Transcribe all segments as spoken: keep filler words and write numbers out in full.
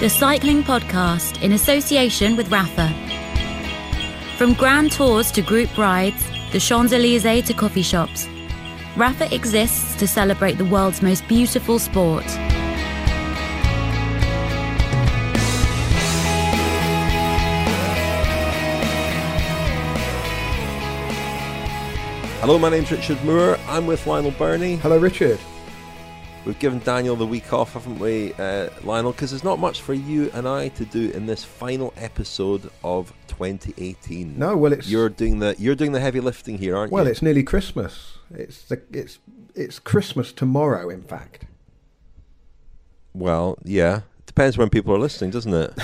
the cycling podcast in association with Rapha. From grand tours to group rides, the Champs-Élysées to coffee shops, Rapha exists to celebrate the world's most beautiful sport. Hello, my name's Richard Moore. I'm with Lionel Birnie. Hello, Richard. We've given Daniel the week off, haven't we, uh, Lionel? Because there's not much for you and I to do in this final episode of twenty eighteen. No, well, it's you're doing the you're doing the heavy lifting here, aren't well, you? Well, it's nearly Christmas. It's the it's it's Christmas tomorrow, in fact. Well, yeah, depends when people are listening, doesn't it?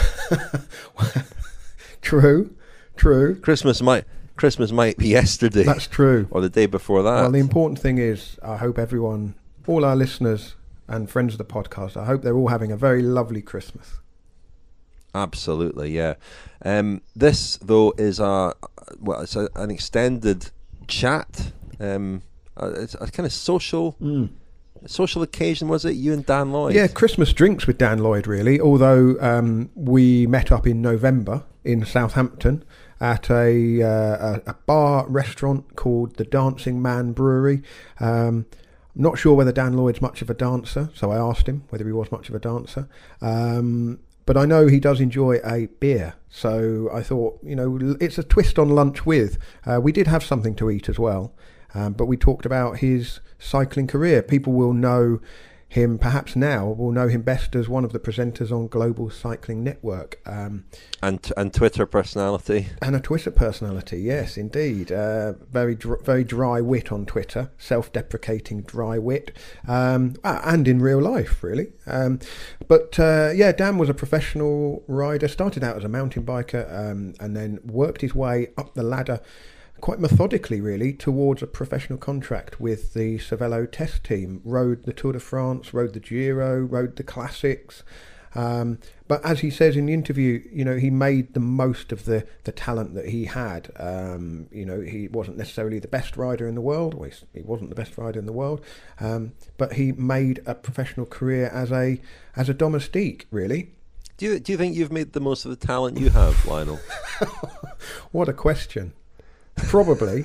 True, true. Christmas might. Christmas might be yesterday. That's true. Or the day before that. Well, the important thing is, I hope everyone, all our listeners and friends of the podcast, I hope they're all having a very lovely Christmas. Absolutely, yeah. Um, this, though, is a well, it's a, an extended chat. Um, uh, it's a kind of social, mm. social occasion, was it? You and Dan Lloyd? Yeah, Christmas drinks with Dan Lloyd, really. Although um, we met up in November in Southampton at a, uh, a a bar restaurant called the Dancing Man Brewery. Um, I'm not sure whether Dan Lloyd's much of a dancer, so I asked him whether he was much of a dancer. Um, but I know he does enjoy a beer, so I thought, you know, it's a twist on lunch with. Uh, we did have something to eat as well, um, but we talked about his cycling career. People will know him, perhaps now, will know him best as one of the presenters on Global Cycling Network. Um, and and Twitter personality. And a Twitter personality, yes, indeed. Uh, very dr- very dry wit on Twitter, self-deprecating dry wit, um, and in real life, really. Um, but, uh, yeah, Dan was a professional rider, started out as a mountain biker, um, and then worked his way up the ladder quite methodically, really, towards a professional contract with the Cervelo test team. Rode the Tour de France, rode the Giro, rode the Classics. Um, but as he says in the interview, you know, he made the most of the, the talent that he had. Um, you know, he wasn't necessarily the best rider in the world. Well, he wasn't the best rider in the world. Um, but he made a professional career as a as a domestique, really. Do you, do you think you've made the most of the talent you have, Lionel? What a question. Probably.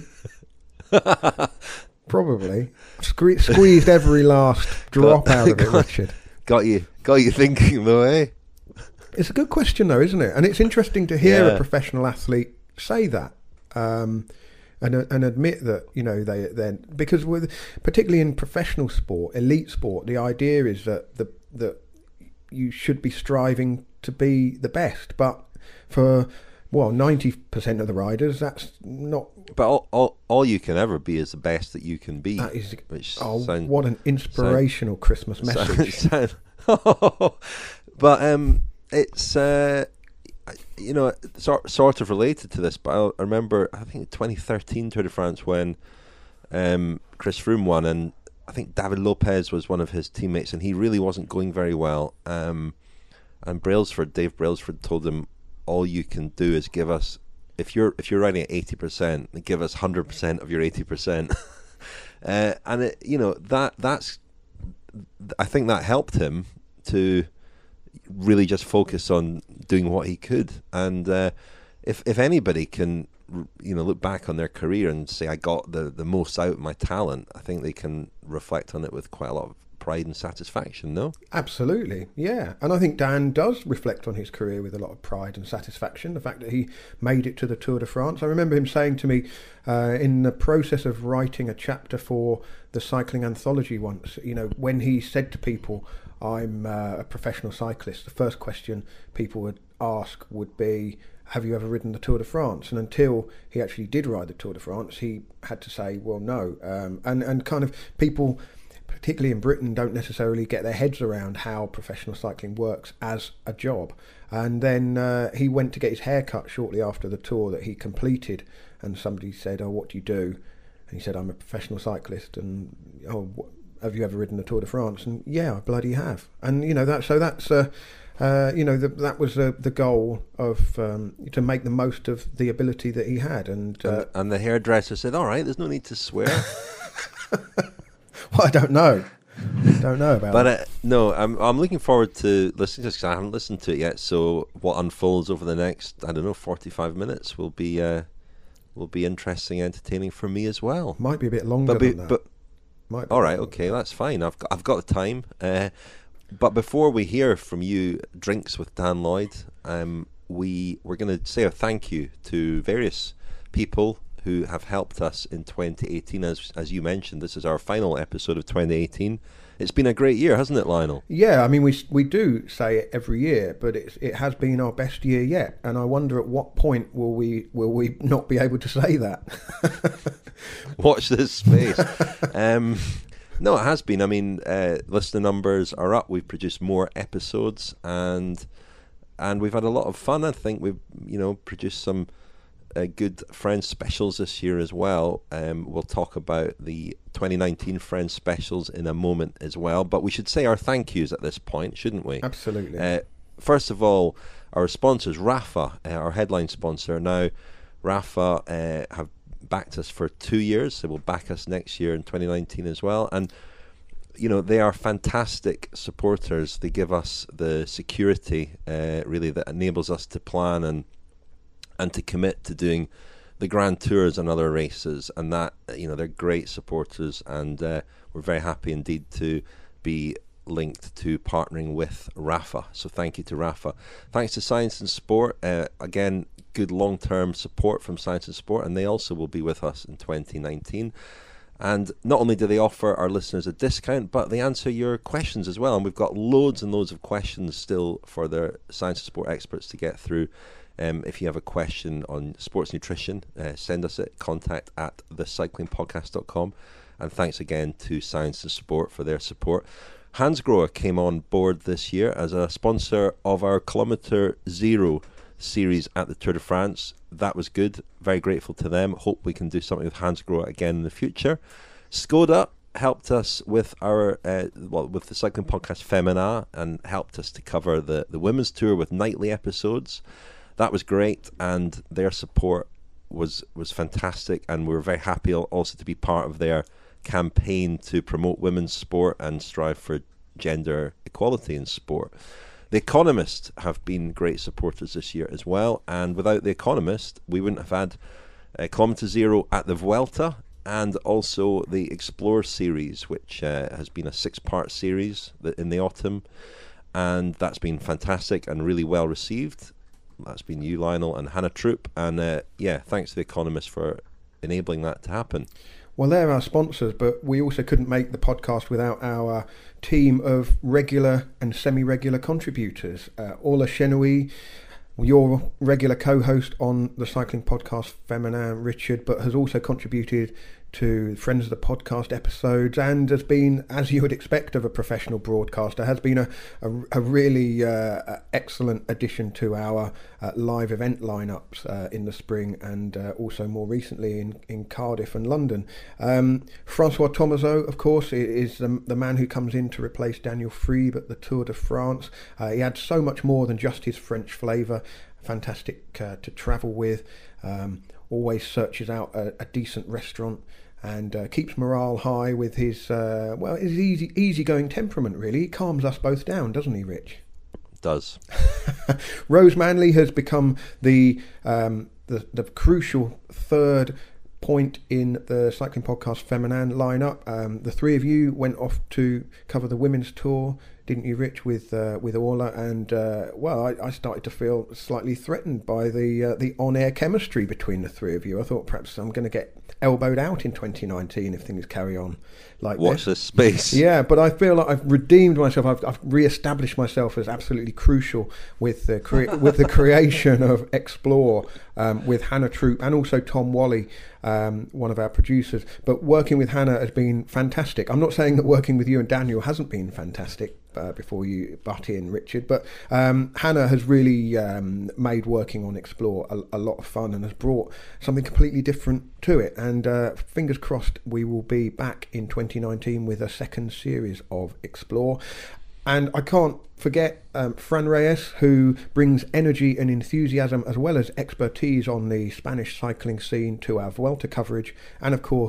Probably. Sque- squeezed every last drop got, out of it, got, Richard. Got you, got you thinking though, eh? It's a good question though, isn't it? And it's interesting to hear yeah. a professional athlete say that. Um, and and admit that, you know, they then, because with particularly in professional sport, elite sport, the idea is that the that you should be striving to be the best. But for well, ninety percent of the riders, that's not... But all, all, all you can ever be is the best that you can be. That is... Which oh, sound, what an inspirational sound, Christmas message. Sound, sound, but um, it's, uh, you know, sort, sort of related to this, but I remember, I think twenty thirteen Tour de France when um, Chris Froome won, and I think David Lopez was one of his teammates, and he really wasn't going very well. Um, and Brailsford, Dave Brailsford told him, all you can do is give us, if you're if you're riding at eighty percent, give us one hundred percent of your eighty percent. uh, and it, you know, that that's, I think that helped him to really just focus on doing what he could. And uh, if if anybody can, you know, look back on their career and say, I got the, the most out of my talent, I think they can reflect on it with quite a lot of pride and satisfaction, no? Absolutely, yeah. And I think Dan does reflect on his career with a lot of pride and satisfaction. The fact that he made it to the Tour de France. I remember him saying to me uh, in the process of writing a chapter for the cycling anthology once, you know, when he said to people, I'm uh, a professional cyclist, the first question people would ask would be, have you ever ridden the Tour de France? And until he actually did ride the Tour de France, he had to say, well, no. Um, and, and kind of people, particularly in Britain, don't necessarily get their heads around how professional cycling works as a job. And then uh, he went to get his hair cut shortly after the tour that he completed, and somebody said, oh, what do you do? And he said, I'm a professional cyclist. And, oh, wh- have you ever ridden the Tour de France? And yeah, I bloody have. And, you know, that so that's... Uh, Uh, you know, the, that was uh, the goal of um, to make the most of the ability that he had. And, uh, and, and the hairdresser said, all right, there's no need to swear. Well, I don't know. Don't know about but that. uh, no, I'm I'm looking forward to listening to this because I haven't listened to it yet. So what unfolds over the next, I don't know, forty-five minutes will be uh, will be interesting, entertaining for me as well. Might be a bit longer But be, than that. but Might be all a right, bit okay, longer. that's fine. I've got I've got the time. Uh, but before we hear from you, Drinks with Dan Lloyd, um, we we're going to say a thank you to various people who have helped us in twenty eighteen. As as you mentioned, this is our final episode of twenty eighteen. It's been a great year, hasn't it, Lionel? Yeah, I mean, we we do say it every year, but it's, it has been our best year yet. And I wonder at what point will we will we not be able to say that? Watch this space. um, no, it has been. I mean, uh, listener numbers are up. We've produced more episodes, and and we've had a lot of fun. I think we've you know produced some uh, good Friends specials this year as well. Um, we'll talk about the twenty nineteen Friends specials in a moment as well. But we should say our thank yous at this point, shouldn't we? Absolutely. Uh, first of all, our sponsors, Rafa, uh, our headline sponsor. Now, Rafa uh, have backed us for two years. They will back us next year in twenty nineteen as well. And, you know, they are fantastic supporters. They give us the security, uh, really, that enables us to plan and and to commit to doing the Grand Tours and other races. And that, you know, they're great supporters. And uh, we're very happy indeed to be linked to partnering with Rafa. So thank you to Rafa. Thanks to Science and Sport. Uh, again, good long-term support from Science and Sport, and they also will be with us in twenty nineteen. And not only do they offer our listeners a discount, but they answer your questions as well. And we've got loads and loads of questions still for their Science and Sport experts to get through. Um, if you have a question on sports nutrition, uh, send us it, contact at the cycling podcast dot com. And thanks again to Science and Sport for their support. Hansgrohe came on board this year as a sponsor of our Kilometre Zero series at the Tour de France. That was good. Very grateful to them. Hope we can do something with Hansgrohe again in the future. Skoda helped us with our uh, well with the cycling podcast Femina and helped us to cover the, the women's tour with nightly episodes. That was great, and their support was was fantastic, and we were very happy also to be part of their campaign to promote women's sport and strive for gender equality in sport. The Economist have been great supporters this year as well, and without The Economist, we wouldn't have had uh, Kilometre Zero at the Vuelta, and also the Explore series, which uh, has been a six-part series in the autumn, and that's been fantastic and really well received. That's been you, Lionel, and Hannah Troop, and uh, yeah, thanks to The Economist for enabling that to happen. Well, they're our sponsors, but we also couldn't make the podcast without our team of regular and semi-regular contributors. Uh, Orla Chenoui, your regular co-host on the cycling podcast Femina, Richard, but has also contributed to Friends of the Podcast episodes, and has been, as you would expect of a professional broadcaster, has been a, a, a really uh, excellent addition to our uh, live event lineups uh, in the spring, and uh, also more recently in, in Cardiff and London. Um, Francois Thomazeau, of course, is the, the man who comes in to replace Daniel Friebe at the Tour de France. Uh, he adds so much more than just his French flavour. Fantastic uh, to travel with. Um, always searches out a, a decent restaurant, and uh, keeps morale high with his, uh, well, his easy, easygoing temperament, really. He calms us both down, doesn't he, Rich? Does. Rose Manley has become the, um, the the crucial third point in the Cycling Podcast Feminin lineup. Um, the three of you went off to cover the women's tour, didn't you, Rich, with uh, with Orla? And uh, well, I, I started to feel slightly threatened by the uh, the on-air chemistry between the three of you. I thought perhaps I'm going to get elbowed out in twenty nineteen if things carry on like Watch this. this space. Yeah, but I feel like I've redeemed myself. I've, I've re-established myself as absolutely crucial with the cre- with the creation of Explore um, with Hannah Troop and also Tom Wally, um, one of our producers. But working with Hannah has been fantastic. I'm not saying that working with you and Daniel hasn't been fantastic. Uh, before you butt in, Richard, but um, Hannah has really um, made working on Explore a, a lot of fun and has brought something completely different to it, and uh, fingers crossed we will be back in twenty nineteen with a second series of Explore. And I can't forget um, Fran Reyes, who brings energy and enthusiasm as well as expertise on the Spanish cycling scene to our Vuelta coverage, and of course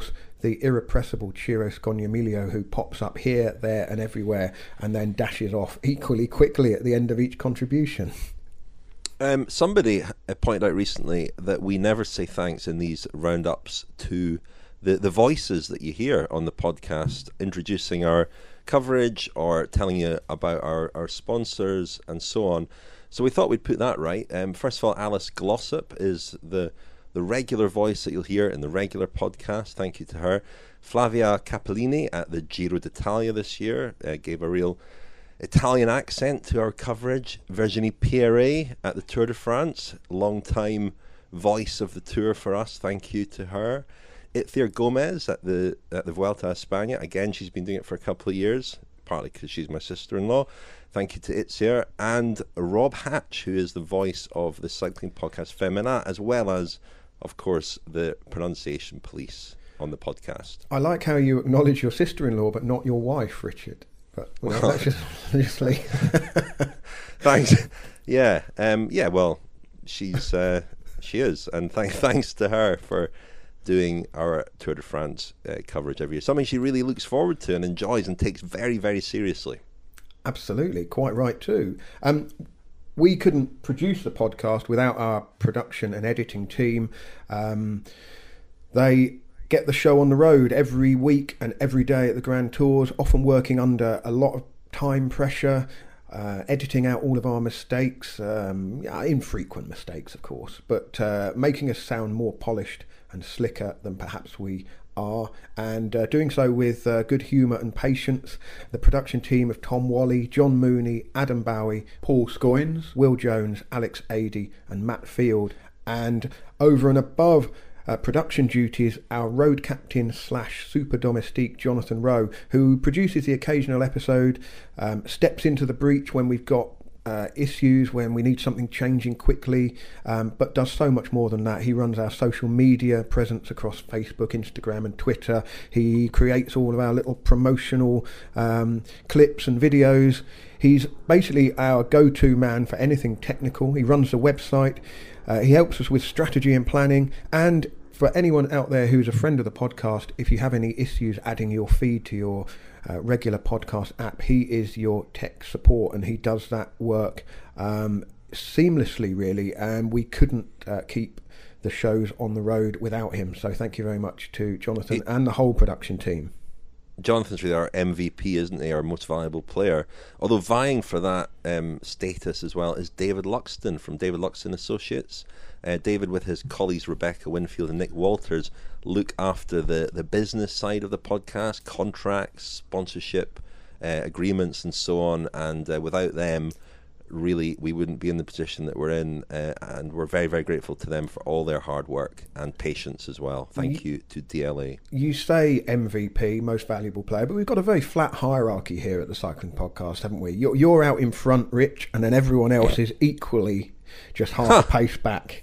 the irrepressible Ciro Scognamiglio, who pops up here, there and everywhere and then dashes off equally quickly at the end of each contribution. Um, somebody pointed out recently that we never say thanks in these roundups to the, the voices that you hear on the podcast, introducing our coverage or telling you about our, our sponsors and so on. So we thought we'd put that right. Um, first of all, Alice Glossop is the the regular voice that you'll hear in the regular podcast. Thank you to her. Flavia Capellini at the Giro d'Italia this year uh, gave a real Italian accent to our coverage. Virginie Pierret at the Tour de France, long-time voice of the Tour for us. Thank you to her. Itziar Gomez at the at the Vuelta a España. Again, she's been doing it for a couple of years, partly because she's my sister-in-law. Thank you to Itziar. And Rob Hatch, who is the voice of the cycling podcast Femina, as well as, of course, the pronunciation police on the podcast. I like how you acknowledge your sister-in-law, but not your wife, Richard. But well, well, that's just, just like... Thanks. Yeah, um, yeah. Well, she's uh, she is, and th- thanks to her for doing our Tour de France uh, coverage every year. Something she really looks forward to and enjoys and takes very, very seriously. Absolutely, quite right too. Um, we couldn't produce the podcast without our production and editing team. Um, they get the show on the road every week and every day at the Grand Tours, often working under a lot of time pressure, uh, editing out all of our mistakes, um, yeah, infrequent mistakes, of course, but uh, making us sound more polished and slicker than perhaps we are, and uh, doing so with uh, good humour and patience. The production team of Tom Wally, John Mooney, Adam Bowie, Paul Scoynes, Will Jones, Alex Adey and Matt Field. And over and above uh, production duties, our road captain slash super domestique Jonathan Rowe, who produces the occasional episode, um, steps into the breach when we've got Uh, issues, when we need something changing quickly, um, but does so much more than that. He runs our social media presence across Facebook, Instagram and Twitter. He creates all of our little promotional um, clips and videos. He's basically our go-to man for anything technical. He runs the website. Uh, he helps us with strategy and planning. And for anyone out there who's a friend of the podcast, if you have any issues adding your feed to your Uh, regular podcast app, he is your tech support, and he does that work um, seamlessly, really, and we couldn't uh, keep the shows on the road without him. So thank you very much to Jonathan it, and the whole production team. Jonathan's really our M V P, isn't he? Our most valuable player. Although vying for that um, status as well is David Luxton from David Luxton Associates. Uh, David, with his colleagues Rebecca Winfield and Nick Walters, look after the, the business side of the podcast, contracts, sponsorship, uh, agreements and so on. And uh, without them, really, we wouldn't be in the position that we're in. Uh, and we're very, very grateful to them for all their hard work and patience as well. Thank you, you to D L A. You say M V P, most valuable player, but we've got a very flat hierarchy here at the Cycling Podcast, haven't we? You're, you're out in front, Rich, and then everyone else is equally just half huh. a pace back.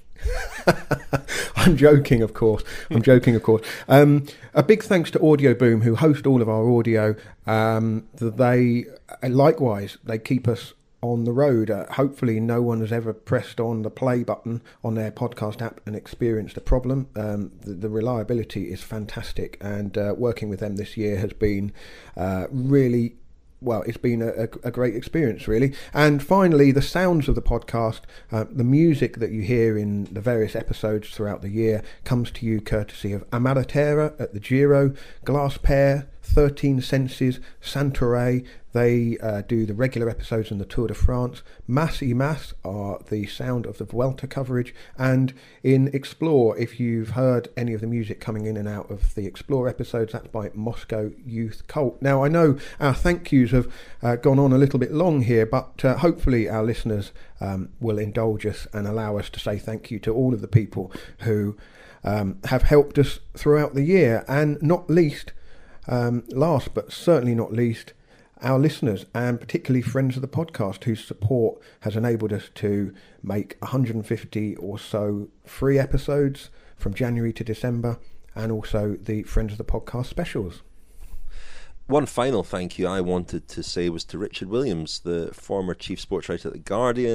I'm joking, of course. I'm joking, of course. Um, a big thanks to Audio Boom, who host all of our audio. Um, they likewise they keep us on the road. Uh, hopefully, no one has ever pressed on the play button on their podcast app and experienced a problem. Um, the, the reliability is fantastic, and uh, working with them this year has been uh, really. Well, it's been a, a great experience, really. And finally, the sounds of the podcast, uh, the music that you hear in the various episodes throughout the year comes to you courtesy of Amalatera at the Giro, Glass Pair, thirteen Senses, Santoray. They uh, do the regular episodes in the Tour de France. Mas y Mas are the sound of the Vuelta coverage. And in Explore, if you've heard any of the music coming in and out of the Explore episodes, that's by Moscow Youth Cult. Now, I know our thank yous have uh, gone on a little bit long here, but uh, hopefully our listeners um, will indulge us and allow us to say thank you to all of the people who um, have helped us throughout the year. And not least, um, last but certainly not least, our listeners, and particularly friends of the podcast, whose support has enabled us to make one hundred fifty or so free episodes from January to December, and also the Friends of the Podcast specials. One final thank you I wanted to say was to Richard Williams, the former chief sports writer at The Guardian,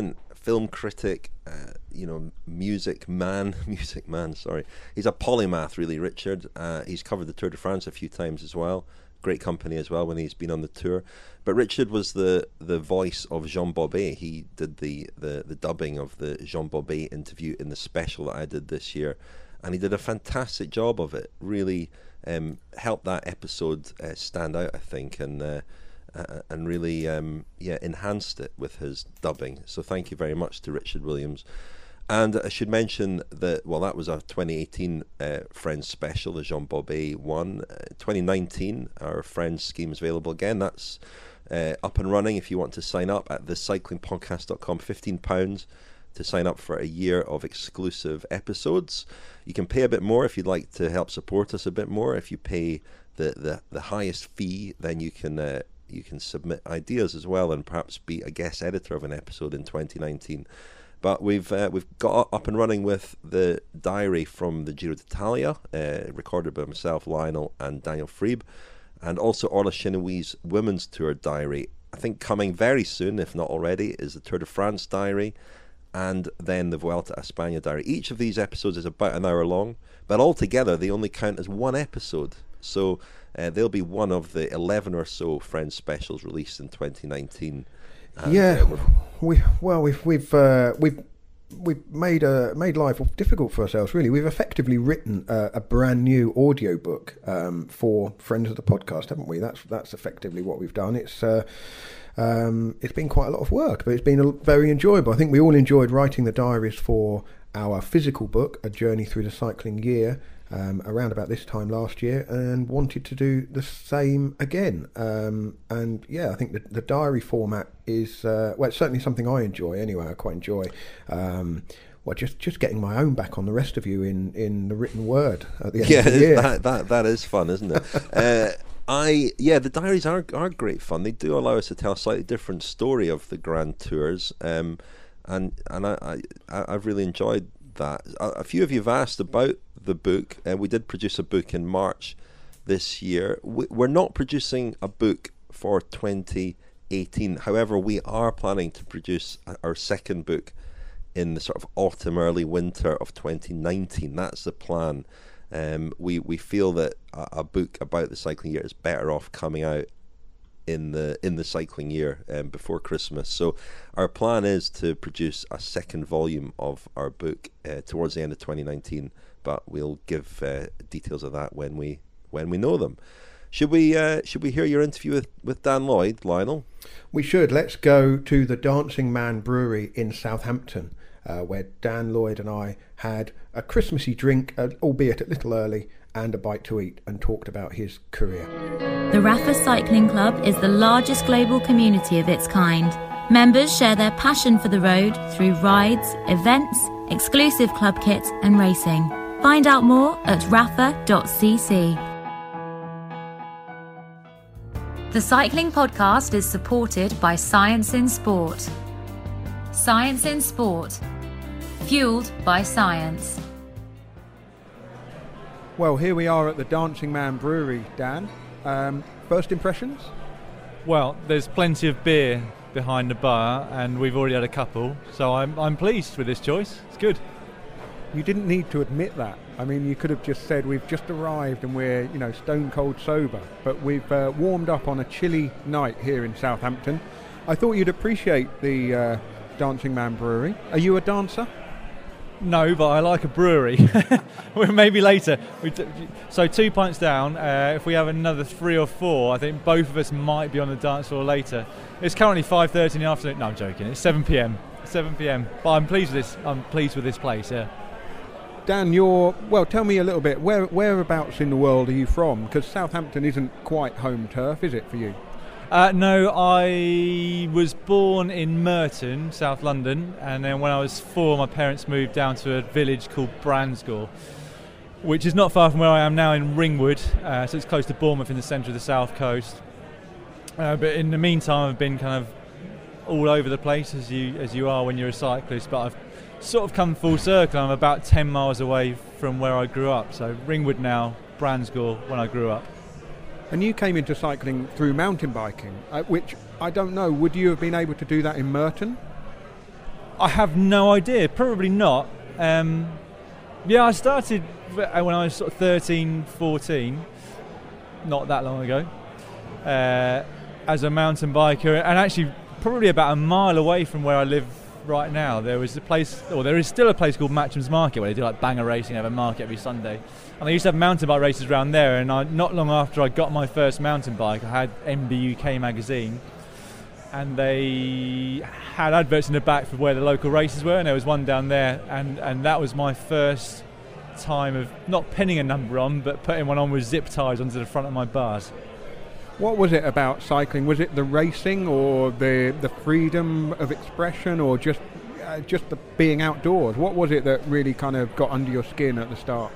film critic, uh, you know, music man, music man, sorry. He's a polymath, really, Richard. Uh, he's covered the Tour de France a few times as well. Great company as well when he's been on the tour. But Richard was the, the voice of Jean Bobet. He did the, the, the dubbing of the Jean Bobet interview in the special that I did this year. And he did a fantastic job of it. Really um, helped that episode uh, stand out, I think, and uh, uh, and really um, yeah enhanced it with his dubbing. So thank you very much to Richard Williams. And I should mention that, well, that was our twenty eighteen uh, Friends special, the Jean Bobet one. Uh, twenty nineteen, our Friends scheme is available again. That's uh, up and running if you want to sign up at the cycling podcast dot com. fifteen pounds to sign up for a year of exclusive episodes. You can pay a bit more if you'd like to help support us a bit more. If you pay the, the, the highest fee, then you can uh, you can submit ideas as well and perhaps be a guest editor of an episode in twenty nineteen. But we've uh, we've got up and running with the diary from the Giro d'Italia, uh, recorded by myself, Lionel, and Daniel Friebe, and also Orla Chenouille's Women's Tour diary. I think coming very soon, if not already, is the Tour de France diary, and then the Vuelta a España diary. Each of these episodes is about an hour long, but altogether they only count as one episode. So uh, they'll be one of the eleven or so Friends specials released in twenty nineteen. And, yeah, uh, we well we've we've uh, we've we've made uh, made life difficult for ourselves. Really, we've effectively written uh, a brand new audio book um, for Friends of the Podcast, haven't we? That's that's effectively what we've done. It's uh, um, it's been quite a lot of work, but it's been a, very enjoyable. I think we all enjoyed writing the diaries for our physical book, A Journey Through the Cycling Year, um, around about this time last year, and wanted to do the same again. Um, and yeah, I think the, the diary format is, uh, well, it's certainly something I enjoy anyway. I quite enjoy, um, well, just, just getting my own back on the rest of you in, in the written word at the end yeah, of the year. that, that, that is fun, isn't it? uh, I yeah, the diaries are, are great fun. They do allow us to tell a slightly different story of the Grand Tours, um, and and I, I I've really enjoyed that. A, a few of you have asked about the book, and we did produce a book in March this year. We, we're not producing a book for twenty eighteen. However, we are planning to produce our second book in the sort of autumn, early winter of twenty nineteen. That's the plan. Um, we we feel that a, a book about the cycling year is better off coming out in the in the cycling year um, before Christmas. So our plan is to produce a second volume of our book uh, towards the end of twenty nineteen, but we'll give uh, details of that when we when we know them. Should we uh, should we hear your interview with, with Dan Lloyd, Lionel? We should. Let's go to the Dancing Man Brewery in Southampton, uh, where Dan Lloyd and I had a Christmassy drink, uh, albeit a little early, and a bite to eat, and talked about his career. The Rapha Cycling Club is the largest global community of its kind. Members share their passion for the road through rides, events, exclusive club kit and racing. Find out more at rapha dot c c. The Cycling Podcast is supported by Science in Sport. Science in Sport. Fueled by science. Well, here we are at the Dancing Man Brewery, Dan. Um, first impressions? Well, there's plenty of beer behind the bar, and we've already had a couple, so I'm I'm pleased with this choice. It's good. You didn't need to admit that. I mean, you could have just said we've just arrived and we're, you know, stone cold sober. But we've uh, warmed up on a chilly night here in Southampton. I thought you'd appreciate the uh, Dancing Man Brewery. Are you a dancer? No, but I like a brewery. Well, maybe later. We d- so two pints down. Uh, if we have another three or four, I think both of us might be on the dance floor later. It's currently five thirty in the afternoon. No, I'm joking. It's seven p.m. seven p.m. But I'm pleased with this. I'm pleased with this place. Yeah. Dan, you're well. Tell me a little bit. Where whereabouts in the world are you from? Because Southampton isn't quite home turf, is it for you? Uh, no, I was born in Merton, South London, and then when I was four, my parents moved down to a village called Bransgore, which is not far from where I am now in Ringwood, uh, so it's close to Bournemouth in the centre of the south coast. Uh, but in the meantime, I've been kind of all over the place, as you as you are when you're a cyclist, but I've sort of come full circle. I'm about ten miles away from where I grew up, so Ringwood now, Bransgore when I grew up. And you came into cycling through mountain biking, uh, which I don't know, would you have been able to do that in Merton? I have no idea. Probably not. Um, yeah, I started when I was sort of thirteen, fourteen, not that long ago, uh, as a mountain biker, and actually probably about a mile away from where I live right now. There was a place, or there is still a place called Matcham's Market where they do like banger racing. They have a market every Sunday, and they used to have mountain bike races around there. And I, not long after I got my first mountain bike, I had M B U K magazine, and they had adverts in the back for where the local races were, and there was one down there, and, and that was my first time of not pinning a number on, but putting one on with zip ties onto the front of my bars. What was it about cycling? Was it the racing, or the the freedom of expression, or just uh, just the being outdoors? What was it that really kind of got under your skin at the start?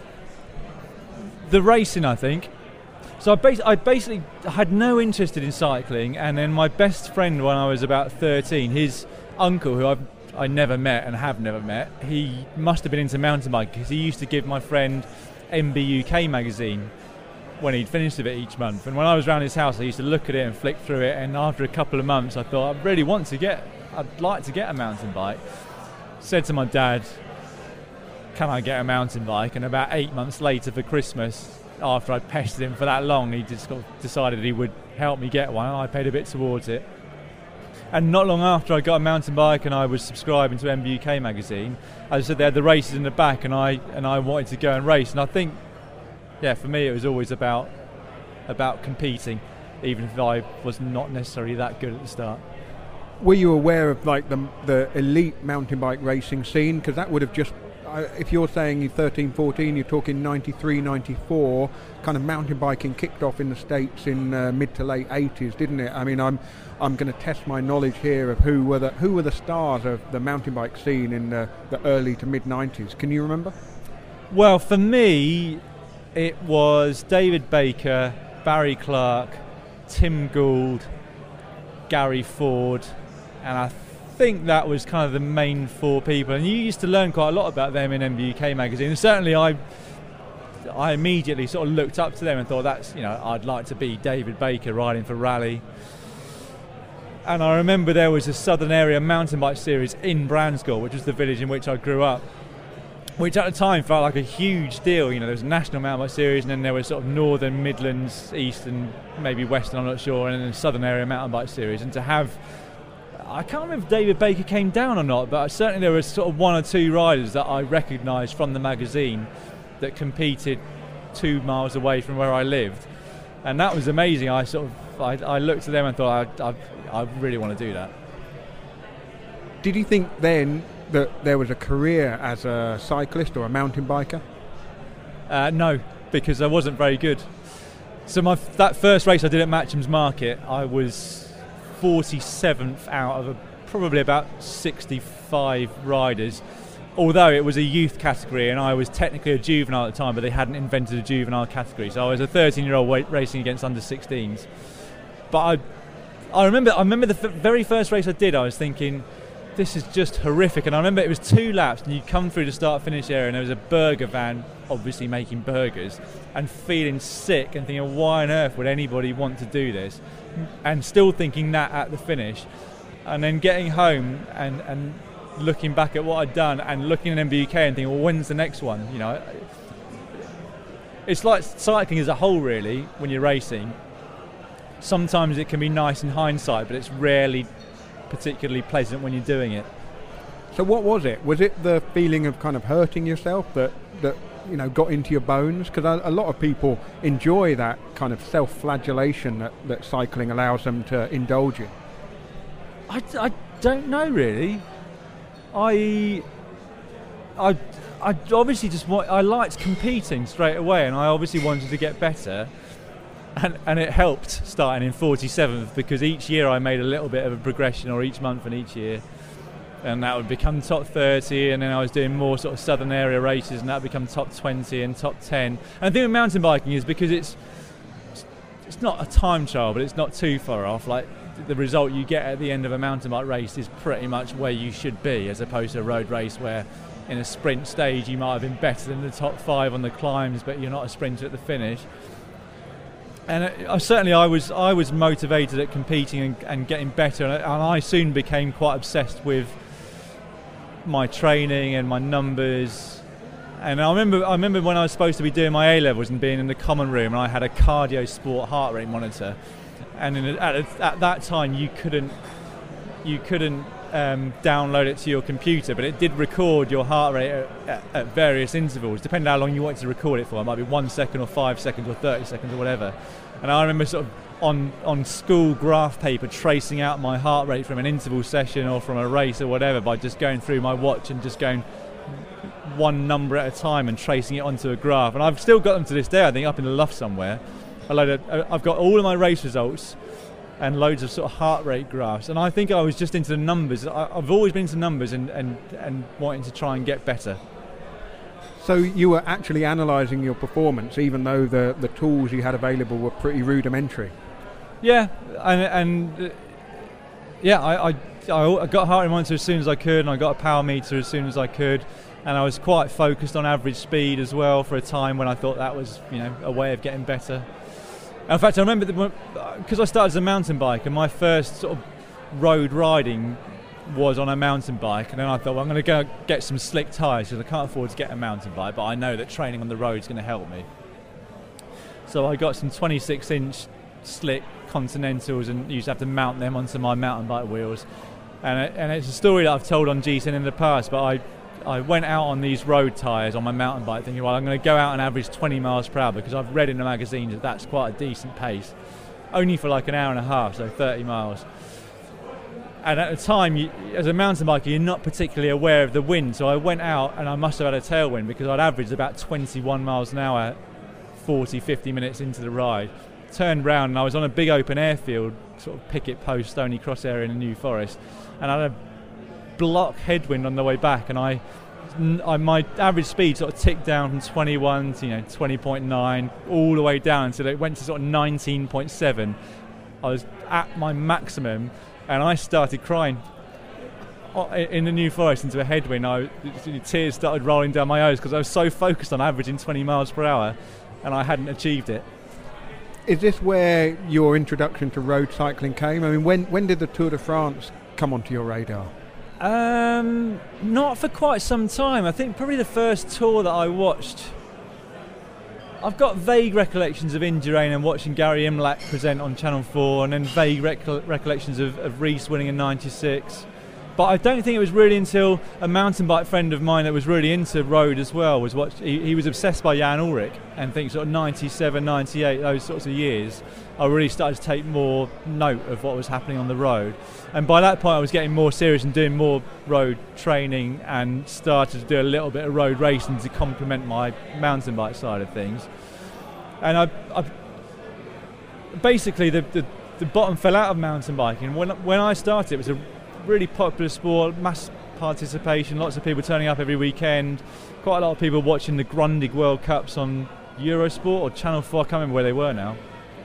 The racing, I think. So I, bas- I basically had no interest in cycling, and then my best friend when I was about thirteen, his uncle, who I've I never met and have never met, he must have been into mountain biking because he used to give my friend M B U K magazine when he'd finished with it each month. And when I was around his house, I used to look at it and flick through it, and after a couple of months I thought, I really want to get, I'd like to get a mountain bike. Said to my dad, can I get a mountain bike? And about eight months later for Christmas, after I'd pestered him for that long, he just got, decided he would help me get one, and I paid a bit towards it. And not long after I got a mountain bike and I was subscribing to M B U K magazine, as I said, they had the races in the back, and I and I wanted to go and race. And I think, yeah, for me it was always about about competing, even if I was not necessarily that good at the start. Were you aware of like the the elite mountain bike racing scene? Because that would have just, uh, if you're saying you're thirteen, fourteen, you're talking ninety-three, ninety-four, kind of mountain biking kicked off in the States in uh, mid to late eighties, didn't it? I mean, I'm I'm going to test my knowledge here of who were the who were the stars of the mountain bike scene in uh, the early to mid nineties. Can you remember? Well, for me, it was David Baker, Barry Clark, Tim Gould, Gary Ford, and I think that was kind of the main four people. And you used to learn quite a lot about them in M B U K magazine. And certainly, I I immediately sort of looked up to them and thought, that's, you know, I'd like to be David Baker riding for Raleigh. And I remember there was a Southern Area mountain bike series in Bransgall, which was the village in which I grew up, which at the time felt like a huge deal. You know, there was a national mountain bike series, and then there was sort of Northern, Midlands, East, and maybe Western, I'm not sure, and then a Southern Area mountain bike series. And to have, I can't remember if David Baker came down or not, but certainly there was sort of one or two riders that I recognised from the magazine that competed two miles away from where I lived, and that was amazing. I sort of, I, I looked at them and thought, I, I, I really want to do that. Did you think then that there was a career as a cyclist or a mountain biker? Uh, no, because I wasn't very good. So my that first race I did at Matcham's Market, I was forty-seventh out of a, probably about sixty-five riders, although it was a youth category and I was technically a juvenile at the time, but they hadn't invented a juvenile category, so I was a thirteen-year-old racing against under sixteens. But I I remember I remember the f- very first race I did, I was thinking, this is just horrific. And I remember it was two laps and you'd come through the start-finish area and there was a burger van obviously making burgers, and feeling sick and thinking, why on earth would anybody want to do this, and still thinking that at the finish. And then getting home and, and looking back at what I'd done and looking at M B U K and thinking, well, when's the next one? You know, it's like cycling as a whole, really. When you're racing, sometimes it can be nice in hindsight, but it's rarely particularly pleasant when you're doing it. So what was it? Was it the feeling of kind of hurting yourself that, that you know, got into your bones? Because a, a lot of people enjoy that kind of self-flagellation that, that cycling allows them to indulge in. I, I don't know, really. I, I, I obviously just want, I liked competing straight away, and I obviously wanted to get better. And, and it helped starting in forty-seventh, because each year I made a little bit of a progression, or each month and each year, and that would become top thirty, and then I was doing more sort of southern area races, and that would become top twenty and top ten. And the thing with mountain biking is because it's it's not a time trial, but it's not too far off. Like, the result you get at the end of a mountain bike race is pretty much where you should be, as opposed to a road race where in a sprint stage you might have been better than the top five on the climbs, but you're not a sprinter at the finish. And I, certainly I was I was motivated at competing and, and getting better, and I, and I soon became quite obsessed with my training and my numbers. And I remember I remember when I was supposed to be doing my A-levels and being in the common room, and I had a cardio sport heart rate monitor, and in a, at, a, at that time you couldn't you couldn't um, download it to your computer, but it did record your heart rate at, at, at various intervals, depending on how long you wanted to record it for. It might be one second or five seconds or thirty seconds or whatever. And I remember sort of on on school graph paper tracing out my heart rate from an interval session or from a race or whatever by just going through my watch and just going one number at a time and tracing it onto a graph. And I've still got them to this day, I think, up in the loft somewhere. A load of, I've got all of my race results and loads of sort of heart rate graphs. And I think I was just into the numbers. I, I've always been into numbers and, and, and wanting to try and get better. So you were actually analysing your performance, even though the, the tools you had available were pretty rudimentary. Yeah, and, and uh, yeah, I, I, I got a heart rate monitor as soon as I could, and I got a power meter as soon as I could. And I was quite focused on average speed as well for a time when I thought that was, you know, a way of getting better. And in fact, I remember because I started as a mountain biker, and my first sort of road riding was on a mountain bike, and then I thought, well, I'm going to go get some slick tyres because I can't afford to get a mountain bike, but I know that training on the road is going to help me. So I got some twenty-six inch slick Continentals and used to have to mount them onto my mountain bike wheels. And, it, and it's a story that I've told on G ten in the past, but I I went out on these road tyres on my mountain bike thinking, well, I'm going to go out and average twenty miles per hour because I've read in the magazines that that's quite a decent pace. Only for like an hour and a half, so thirty miles. And at the time, you, as a mountain biker, you're not particularly aware of the wind. So I went out and I must have had a tailwind because I'd averaged about twenty-one miles an hour, forty, fifty minutes into the ride. Turned round and I was on a big open airfield, sort of picket post, Stony Cross area in the New Forest. And I had a block headwind on the way back, and I, I my average speed sort of ticked down from twenty-one to, you know, twenty point nine all the way down until it went to sort of nineteen point seven. I was at my maximum, and I started crying in the New Forest into a headwind. I, tears started rolling down my eyes because I was so focused on averaging twenty miles per hour, and I hadn't achieved it. Is this where your introduction to road cycling came? I mean, when when did the Tour de France come onto your radar? Um, not for quite some time. I think probably the first tour that I watched, I've got vague recollections of Indurain and watching Gary Imlach present on Channel four, and then vague reco- recollections of, of Rees winning in ninety-six. But I don't think it was really until a mountain bike friend of mine that was really into road as well was watch. He, he was obsessed by Jan Ullrich, and think sort of ninety-seven, ninety-eight, those sorts of years, I really started to take more note of what was happening on the road. And by that point I was getting more serious and doing more road training and started to do a little bit of road racing to complement my mountain bike side of things. And I, I basically the, the, the bottom fell out of mountain biking. When, when I started, it was a really popular sport, mass participation, lots of people turning up every weekend, quite a lot of people watching the Grundig World Cups on Eurosport or Channel four, I can't remember where they were now.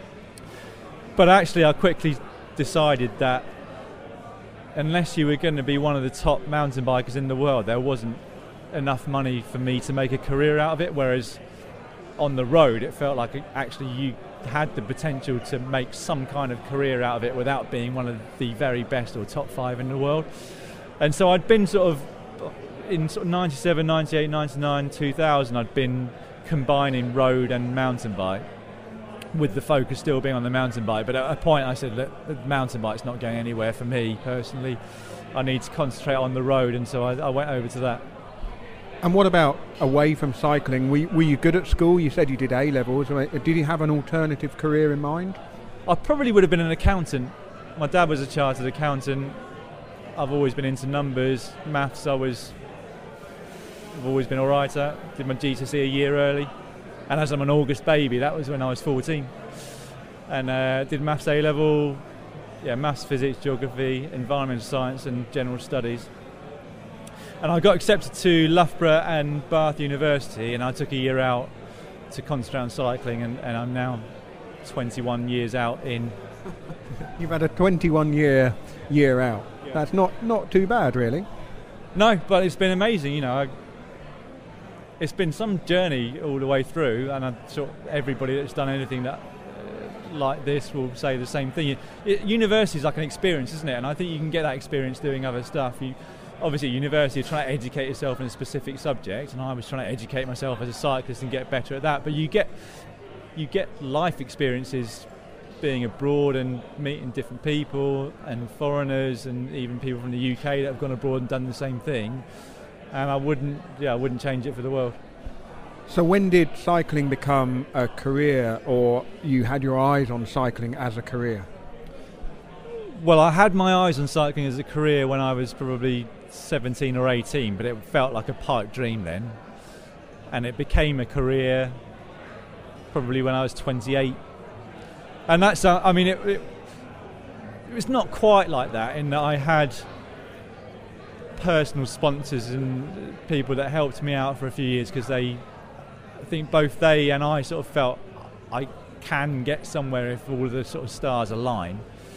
But actually I quickly decided that unless you were going to be one of the top mountain bikers in the world, there wasn't enough money for me to make a career out of it, whereas on the road it felt like actually you had the potential to make some kind of career out of it without being one of the very best or top five in the world. And so I'd been sort of in sort of ninety-seven, ninety-eight, ninety-nine, two thousand, I'd been combining road and mountain bike, with the focus still being on the mountain bike. But at a point I said, look, the mountain bike's not going anywhere for me personally. I need to concentrate on the road, and so I, I went over to that. And what about away from cycling? Were, were you good at school? You said you did A-levels. Did you have an alternative career in mind? I probably would have been an accountant. My dad was a chartered accountant. I've always been into numbers. Maths I was, I've always been all right at. Did my G C S E a year early. And as I'm an August baby, that was when I was fourteen. And uh, did maths A-level, yeah, maths, physics, geography, environmental science and general studies. And I got accepted to Loughborough and Bath University, and I took a year out to concentrate on cycling, and, and I'm now twenty-one years out in. You've had a twenty-one year year out. Yeah. That's not, not too bad, really. No, but it's been amazing, you know. I, it's been some journey all the way through, and I'm sure everybody that's done anything that uh, like this will say the same thing. It, university is like an experience, isn't it? And I think you can get that experience doing other stuff. You, obviously at university you're trying to educate yourself in a specific subject, and I was trying to educate myself as a cyclist and get better at that. But you get you get life experiences being abroad and meeting different people and foreigners and even people from the U K that have gone abroad and done the same thing, and I wouldn't yeah I wouldn't change it for the world. So when did cycling become a career, or you had your eyes on cycling as a career? Well, I had my eyes on cycling as a career when I was probably seventeen or eighteen, but it felt like a pipe dream then, and it became a career probably when I was twenty-eight. And that's, uh, I mean, it, it, it was not quite like that in that I had personal sponsors and people that helped me out for a few years, because they, I think both they and I sort of felt I can get somewhere if all of the sort of stars align.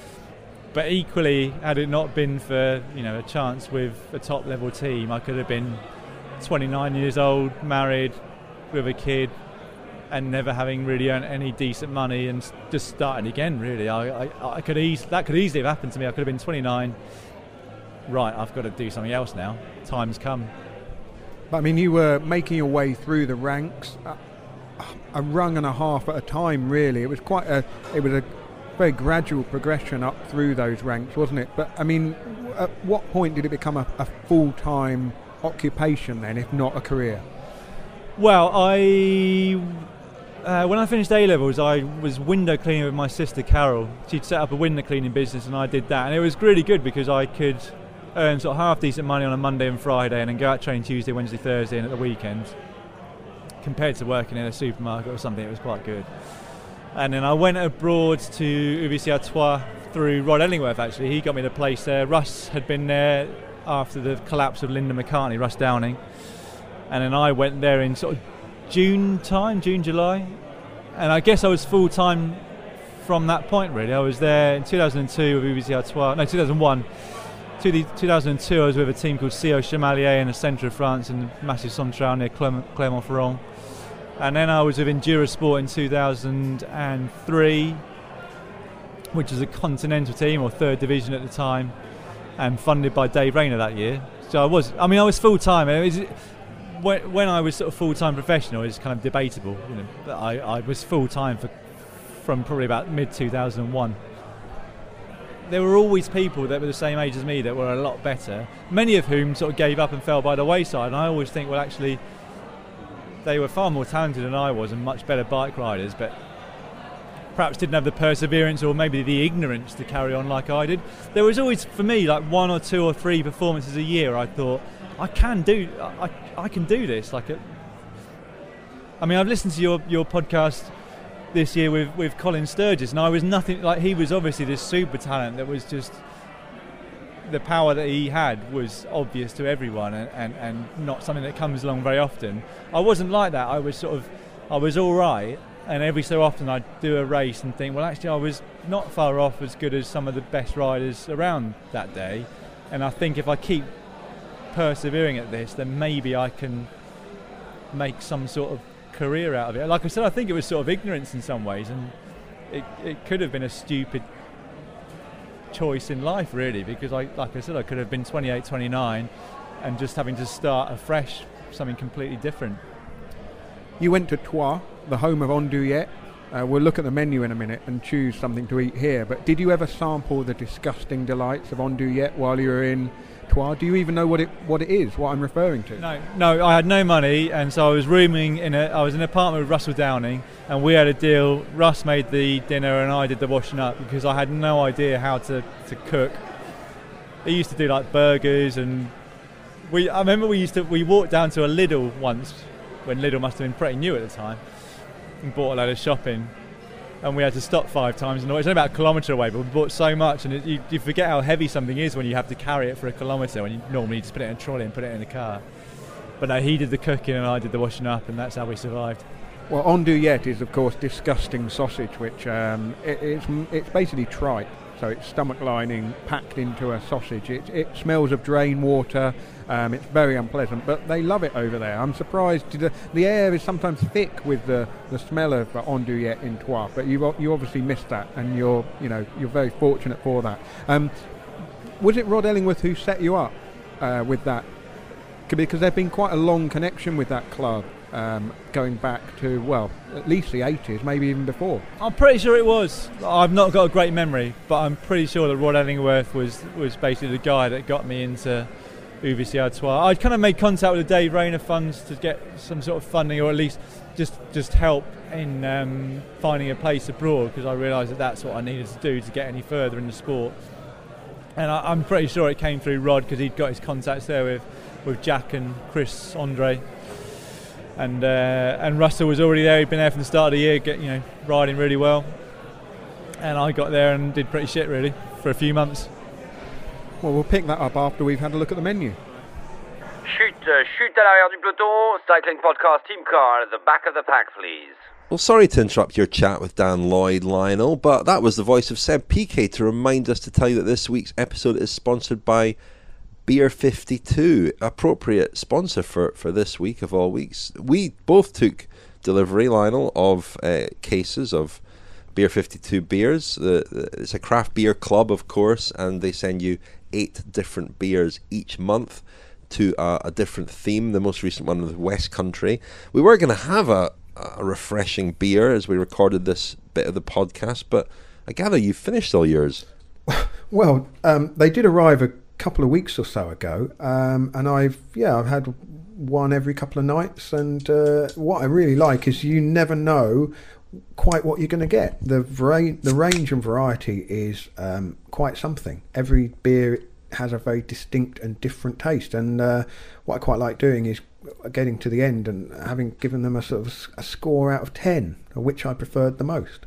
But equally, had it not been for, you know, a chance with a top level team, I could have been twenty-nine years old, married, with a kid, and never having really earned any decent money, and just starting again. Really, I, I, I could eas- that could easily have happened to me. I could have been twenty-nine. Right, I've got to do something else now. Time's come. But I mean, you were making your way through the ranks, a, a rung and a half at a time. Really, it was quite a. It was a very gradual progression up through those ranks, wasn't it? But I mean, at what point did it become a, a full-time occupation then, if not a career? Well, I. Uh, when I finished A-levels, I was window cleaning with my sister Carol. She'd set up a window cleaning business and I did that. And it was really good because I could earn sort of half-decent money on a Monday and Friday and then go out training Tuesday, Wednesday, Thursday and at the weekends. Compared to working in a supermarket or something, it was quite good. And then I went abroad to U B C Artois through Rod Ellingworth, actually. He got me the place there. Russ had been there after the collapse of Linda McCartney, Russ Downing. And then I went there in sort of June time, June, July, and I guess I was full time from that point. Really, I was there in two thousand two with U B C Artois. No, two thousand one. two thousand two, I was with a team called C O Chamalier in the centre of France in Massif Central near Clermont-Ferrand, and then I was with Endurasport in two thousand three, which was a continental team or third division at the time, and funded by Dave Rayner that year. So I was, I mean, I was full time. It was. When, when I was sort of full-time professional, it's kind of debatable. You know, but I, I was full-time for from probably about mid two thousand one. There were always people that were the same age as me that were a lot better, many of whom sort of gave up and fell by the wayside. And I always think, well, actually, they were far more talented than I was and much better bike riders, but perhaps didn't have the perseverance or maybe the ignorance to carry on like I did. There was always, for me, like one or two or three performances a year I thought, I can do, I, I can do this. Like, a, I mean, I've listened to your, your podcast this year with, with Colin Sturgis, and I was nothing like he was. Obviously, this super talent that was just the power that he had was obvious to everyone, and, and, and not something that comes along very often. I wasn't like that. I was sort of, I was all right, and every so often I'd do a race and think, well, actually, I was not far off as good as some of the best riders around that day, and I think if I keep persevering at this, then maybe I can make some sort of career out of it. Like I said, I think it was sort of ignorance in some ways, and it, it could have been a stupid choice in life, really, because I, like I said, I could have been twenty-eight, twenty-nine and just having to start afresh, something completely different. You went to Troyes, the home of Andouillette. Uh, we'll look at the menu in a minute and choose something to eat here, but did you ever sample the disgusting delights of Andouillette while you were in Troyes? Do you even know what it what it is, what I'm referring to? No, no, I had no money, and so I was rooming in a I was in an apartment with Russell Downing, and we had a deal. Russ made the dinner and I did the washing up because I had no idea how to, to cook. He used to do like burgers, and we I remember we used to we walked down to a Lidl once when Lidl must have been pretty new at the time, and bought a load of shopping. And we had to stop five times, and it's only about a kilometre away, but we bought so much, and it, you, you forget how heavy something is when you have to carry it for a kilometre, when you normally just put it in a trolley and put it in the car. But no, he did the cooking and I did the washing up, and that's how we survived. Well, Andouillette is, of course, disgusting sausage, which um, it, it's it's basically tripe. So it's stomach lining packed into a sausage. It, it smells of drain water. Um, it's very unpleasant, but they love it over there. I'm surprised. The, the air is sometimes thick with the, the smell of Andouillette in Troyes, but you you obviously missed that, and you're you know you're very fortunate for that. Um, was it Rod Ellingworth who set you up uh, with that? Because there's been quite a long connection with that club, um, going back to, well, at least the eighties, maybe even before. I'm pretty sure it was. I've not got a great memory, but I'm pretty sure that Rod Ellingworth was, was basically the guy that got me into U V C Artois. I'd kind of made contact with the Dave Rayner funds to get some sort of funding, or at least just, just help in um, finding a place abroad, because I realised that that's what I needed to do to get any further in the sport. And I, I'm pretty sure it came through Rod, because he'd got his contacts there with, with Jack and Chris Andre. And uh, and Russell was already there. He'd been there from the start of the year, get, you know, riding really well. And I got there and did pretty shit, really, for a few months. Well, we'll pick that up after we've had a look at the menu. Chute, uh, chute à l'arrière du peloton, cycling podcast team car at the back of the pack, please. Well, sorry to interrupt your chat with Dan Lloyd, Lionel, but that was the voice of Seb Piquet to remind us to tell you that this week's episode is sponsored by Beer fifty-two, appropriate sponsor for, for this week of all weeks. We both took delivery, Lionel, of uh, cases of Beer fifty-two beers. The, the, it's a craft beer club, of course, and they send you eight different beers each month to uh, a different theme. The most recent one was West Country. We were going to have a, a refreshing beer as we recorded this bit of the podcast, but I gather you finished all yours. Well, um, they did arrive a couple of weeks or so ago, um, and I've yeah I've had one every couple of nights, and uh, what I really like is you never know quite what you're going to get. The ra- the range and variety is um, quite something. Every beer has a very distinct and different taste, and uh, what I quite like doing is getting to the end and having given them a sort of a score out of ten, which I preferred the most.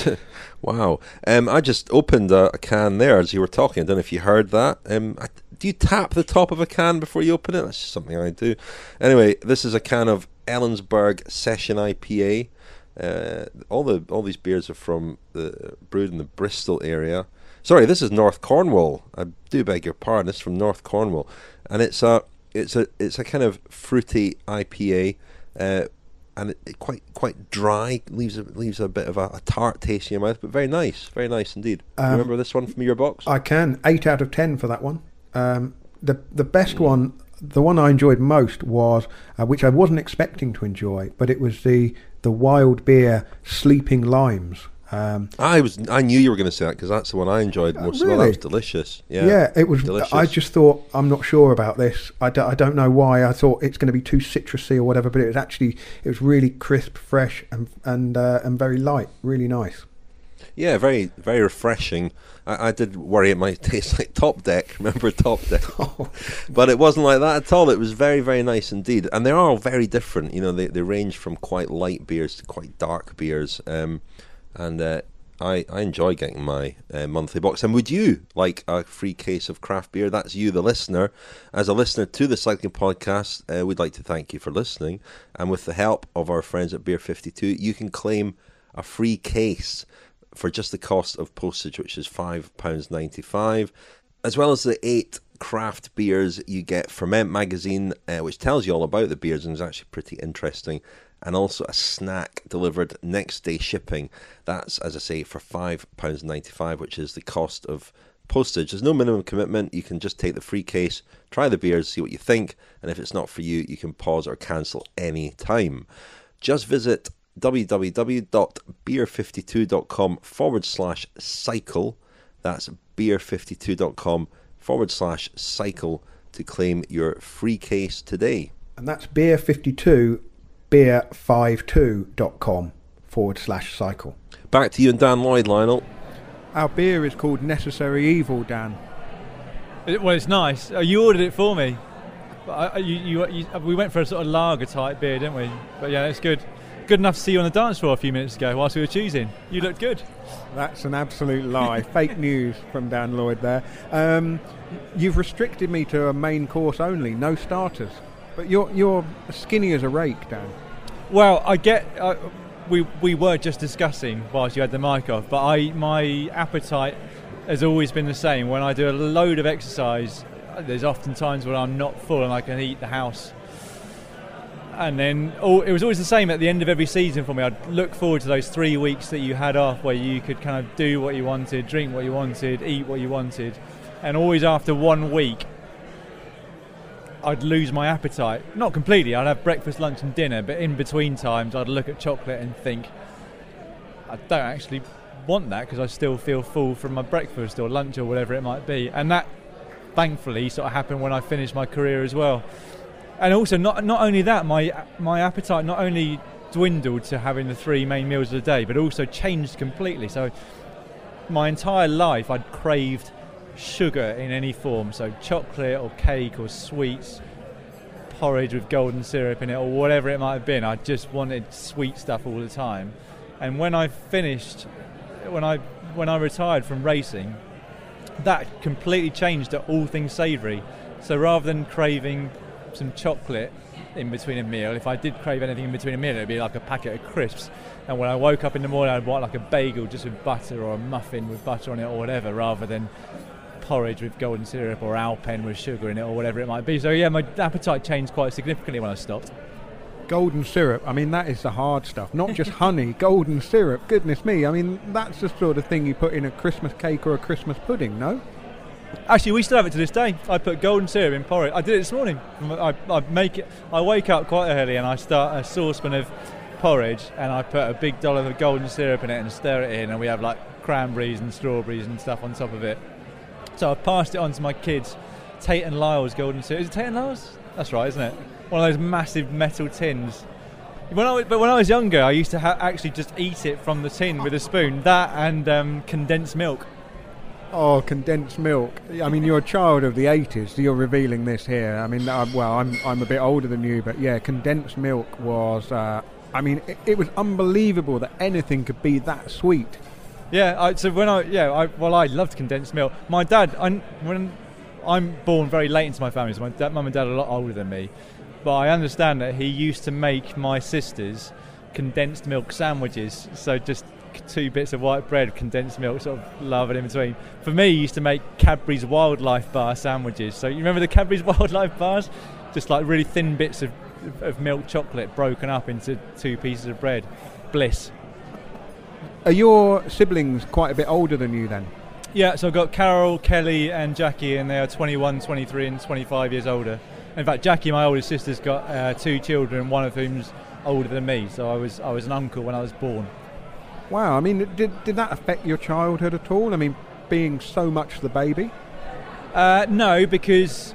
Wow. Um, I just opened a, a can there as you were talking. I don't know if you heard that. Um, I, do you tap the top of a can before you open it? That's just something I do. Anyway, this is a can of Ellensburg Session I P A. Uh, all the all these beers are from the brewed in the Bristol area. Sorry, this is North Cornwall. I do beg your pardon. It's from North Cornwall, and it's a it's a it's a kind of fruity I P A. Uh, And it, it quite quite dry, leaves a, leaves a bit of a, a tart taste in your mouth, but very nice, very nice indeed. Um, Remember this one from your box? I can. Eight out of ten for that one. Um, the the best mm. one, the one I enjoyed most was, uh, which I wasn't expecting to enjoy, but it was the the wild beer Sleeping Limes. Um, I was I knew you were going to say that, because that's the one I enjoyed most. Really? Well, that was delicious. Yeah, yeah, it was. Delicious. I just thought, I'm not sure about this. I, do, I don't know why. I thought it's going to be too citrusy or whatever, but it was actually it was really crisp, fresh, and and uh, and very light. Really nice. Yeah, very very refreshing. I, I did worry it might taste like Top Deck. Remember Top Deck? Oh. But it wasn't like that at all. It was very very nice indeed, and they are all very different. You know, they they range from quite light beers to quite dark beers. Um, And uh, I, I enjoy getting my uh, monthly box. And would you like a free case of craft beer? That's you, the listener. As a listener to the Cycling Podcast, uh, we'd like to thank you for listening. And with the help of our friends at Beer fifty-two, you can claim a free case for just the cost of postage, which is five pounds ninety-five, as well as the eight craft beers you get. Ferment magazine, uh, which tells you all about the beers and is actually pretty interesting. And also a snack delivered next day shipping. That's, as I say, for five pounds ninety-five, which is the cost of postage. There's no minimum commitment. You can just take the free case, try the beers, see what you think, and if it's not for you, you can pause or cancel any time. Just visit www.beer52.com forward slash cycle. That's beer52.com forward slash cycle to claim your free case today. And that's beer fifty-two, beer fifty-two dot com forward slash cycle. Back to you and Dan Lloyd, Lionel. Our beer is called Necessary Evil, Dan. It, well, it's nice. Uh, you ordered it for me. I, I, you, you, you, we went for a sort of lager type beer, didn't we? But yeah, it's good. Good enough to see you on the dance floor a few minutes ago whilst we were choosing. You looked good. That's an absolute lie. Fake news from Dan Lloyd there. Um, you've restricted me to a main course only, no starters. But you're you're skinny as a rake, Dan. Well, I get. Uh, we we were just discussing whilst you had the mic off, but I my appetite has always been the same. When I do a load of exercise, there's often times when I'm not full and I can eat the house. And then oh, it was always the same at the end of every season for me. I'd look forward to those three weeks that you had off, where you could kind of do what you wanted, drink what you wanted, eat what you wanted, and always after one week, I'd lose my appetite. Not completely, I'd have breakfast, lunch and dinner, but in between times I'd look at chocolate and think, I don't actually want that because I still feel full from my breakfast or lunch or whatever it might be. And that, thankfully, sort of happened when I finished my career as well. And also, not not only that, my my appetite not only dwindled to having the three main meals of the day, but also changed completely. So my entire life I'd craved sugar in any form, so chocolate or cake or sweets, porridge with golden syrup in it or whatever it might have been. I just wanted sweet stuff all the time. And when I finished, when I when I retired from racing, that completely changed to all things savoury. So rather than craving some chocolate in between a meal, if I did crave anything in between a meal, it would be like a packet of crisps. And when I woke up in the morning, I'd want like a bagel just with butter or a muffin with butter on it or whatever, rather than porridge with golden syrup or Alpen with sugar in it or whatever it might be. So yeah, my appetite changed quite significantly when I stopped. Golden syrup, I mean, that is the hard stuff, not just honey, golden syrup, goodness me. I mean, that's the sort of thing you put in a Christmas cake or a Christmas pudding, no? Actually, we still have it to this day. I put golden syrup in porridge. I did it this morning. I, I make it. I wake up quite early and I start a saucepan of porridge and I put a big dollop of golden syrup in it and stir it in, and we have like cranberries and strawberries and stuff on top of it. So I passed it on to my kids. Tate and Lyle's golden syrup. Is it Tate and Lyle's? That's right, isn't it? One of those massive metal tins. When I, but when I was younger, I used to ha- actually just eat it from the tin with a spoon. That and um, condensed milk. Oh, condensed milk. I mean, you're a child of the eighties. You're revealing this here. I mean, uh, well, I'm I'm a bit older than you, but yeah, condensed milk was. Uh, I mean, it, it was unbelievable that anything could be that sweet. Yeah. I, so when I yeah, I, well, I loved condensed milk. My dad, I, when I'm born very late into my family, so my dad, mum and dad are a lot older than me, but I understand that he used to make my sisters condensed milk sandwiches. So just two bits of white bread, condensed milk, sort of love it in between. For me, he used to make Cadbury's Wildlife Bar sandwiches. So you remember the Cadbury's Wildlife Bars? Just like really thin bits of, of milk chocolate broken up into two pieces of bread. Bliss. Are your siblings quite a bit older than you then? Yeah, so I've got Carol, Kelly and Jackie, and they are twenty-one, twenty-three and twenty-five years older. In fact, Jackie, my oldest sister's got uh, two children, one of whom's older than me. So I was I was an uncle when I was born. Wow, I mean, did did that affect your childhood at all? I mean, being so much the baby? Uh, no, because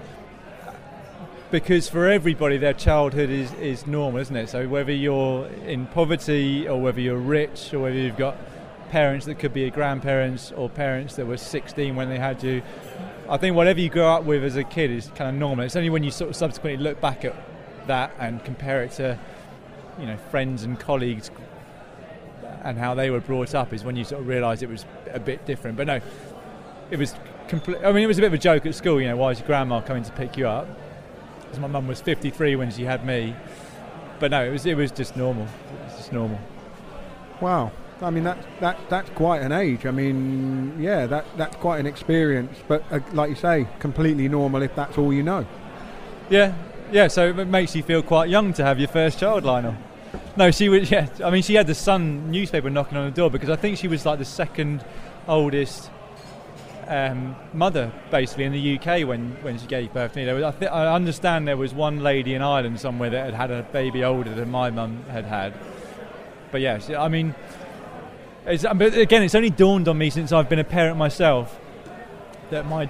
because for everybody their childhood is, is normal, isn't it? So whether you're in poverty or whether you're rich or whether you've got parents that could be your grandparents or parents that were sixteen when they had you, I think whatever you grow up with as a kid is kind of normal. It's only when you sort of subsequently look back at that and compare it to, you know, friends and colleagues and how they were brought up is when you sort of realise it was a bit different. But no, it was complete. I mean, it was a bit of a joke at school. You know, why is your grandma coming to pick you up? Because my mum was fifty-three when she had me. But no, it was it was just normal. It was just normal. Wow. I mean, that that that's quite an age. I mean, yeah, that that's quite an experience. But uh, like you say, completely normal if that's all you know. Yeah, yeah. So it makes you feel quite young to have your first child, Lionel. No, she was. Yeah, I mean, she had the Sun newspaper knocking on the door because I think she was like the second oldest um, mother, basically, in the U K when, when she gave birth to me. There was, I, th- I understand there was one lady in Ireland somewhere that had had a baby older than my mum had had. But yeah, she, I mean, it's, but again, it's only dawned on me since I've been a parent myself that my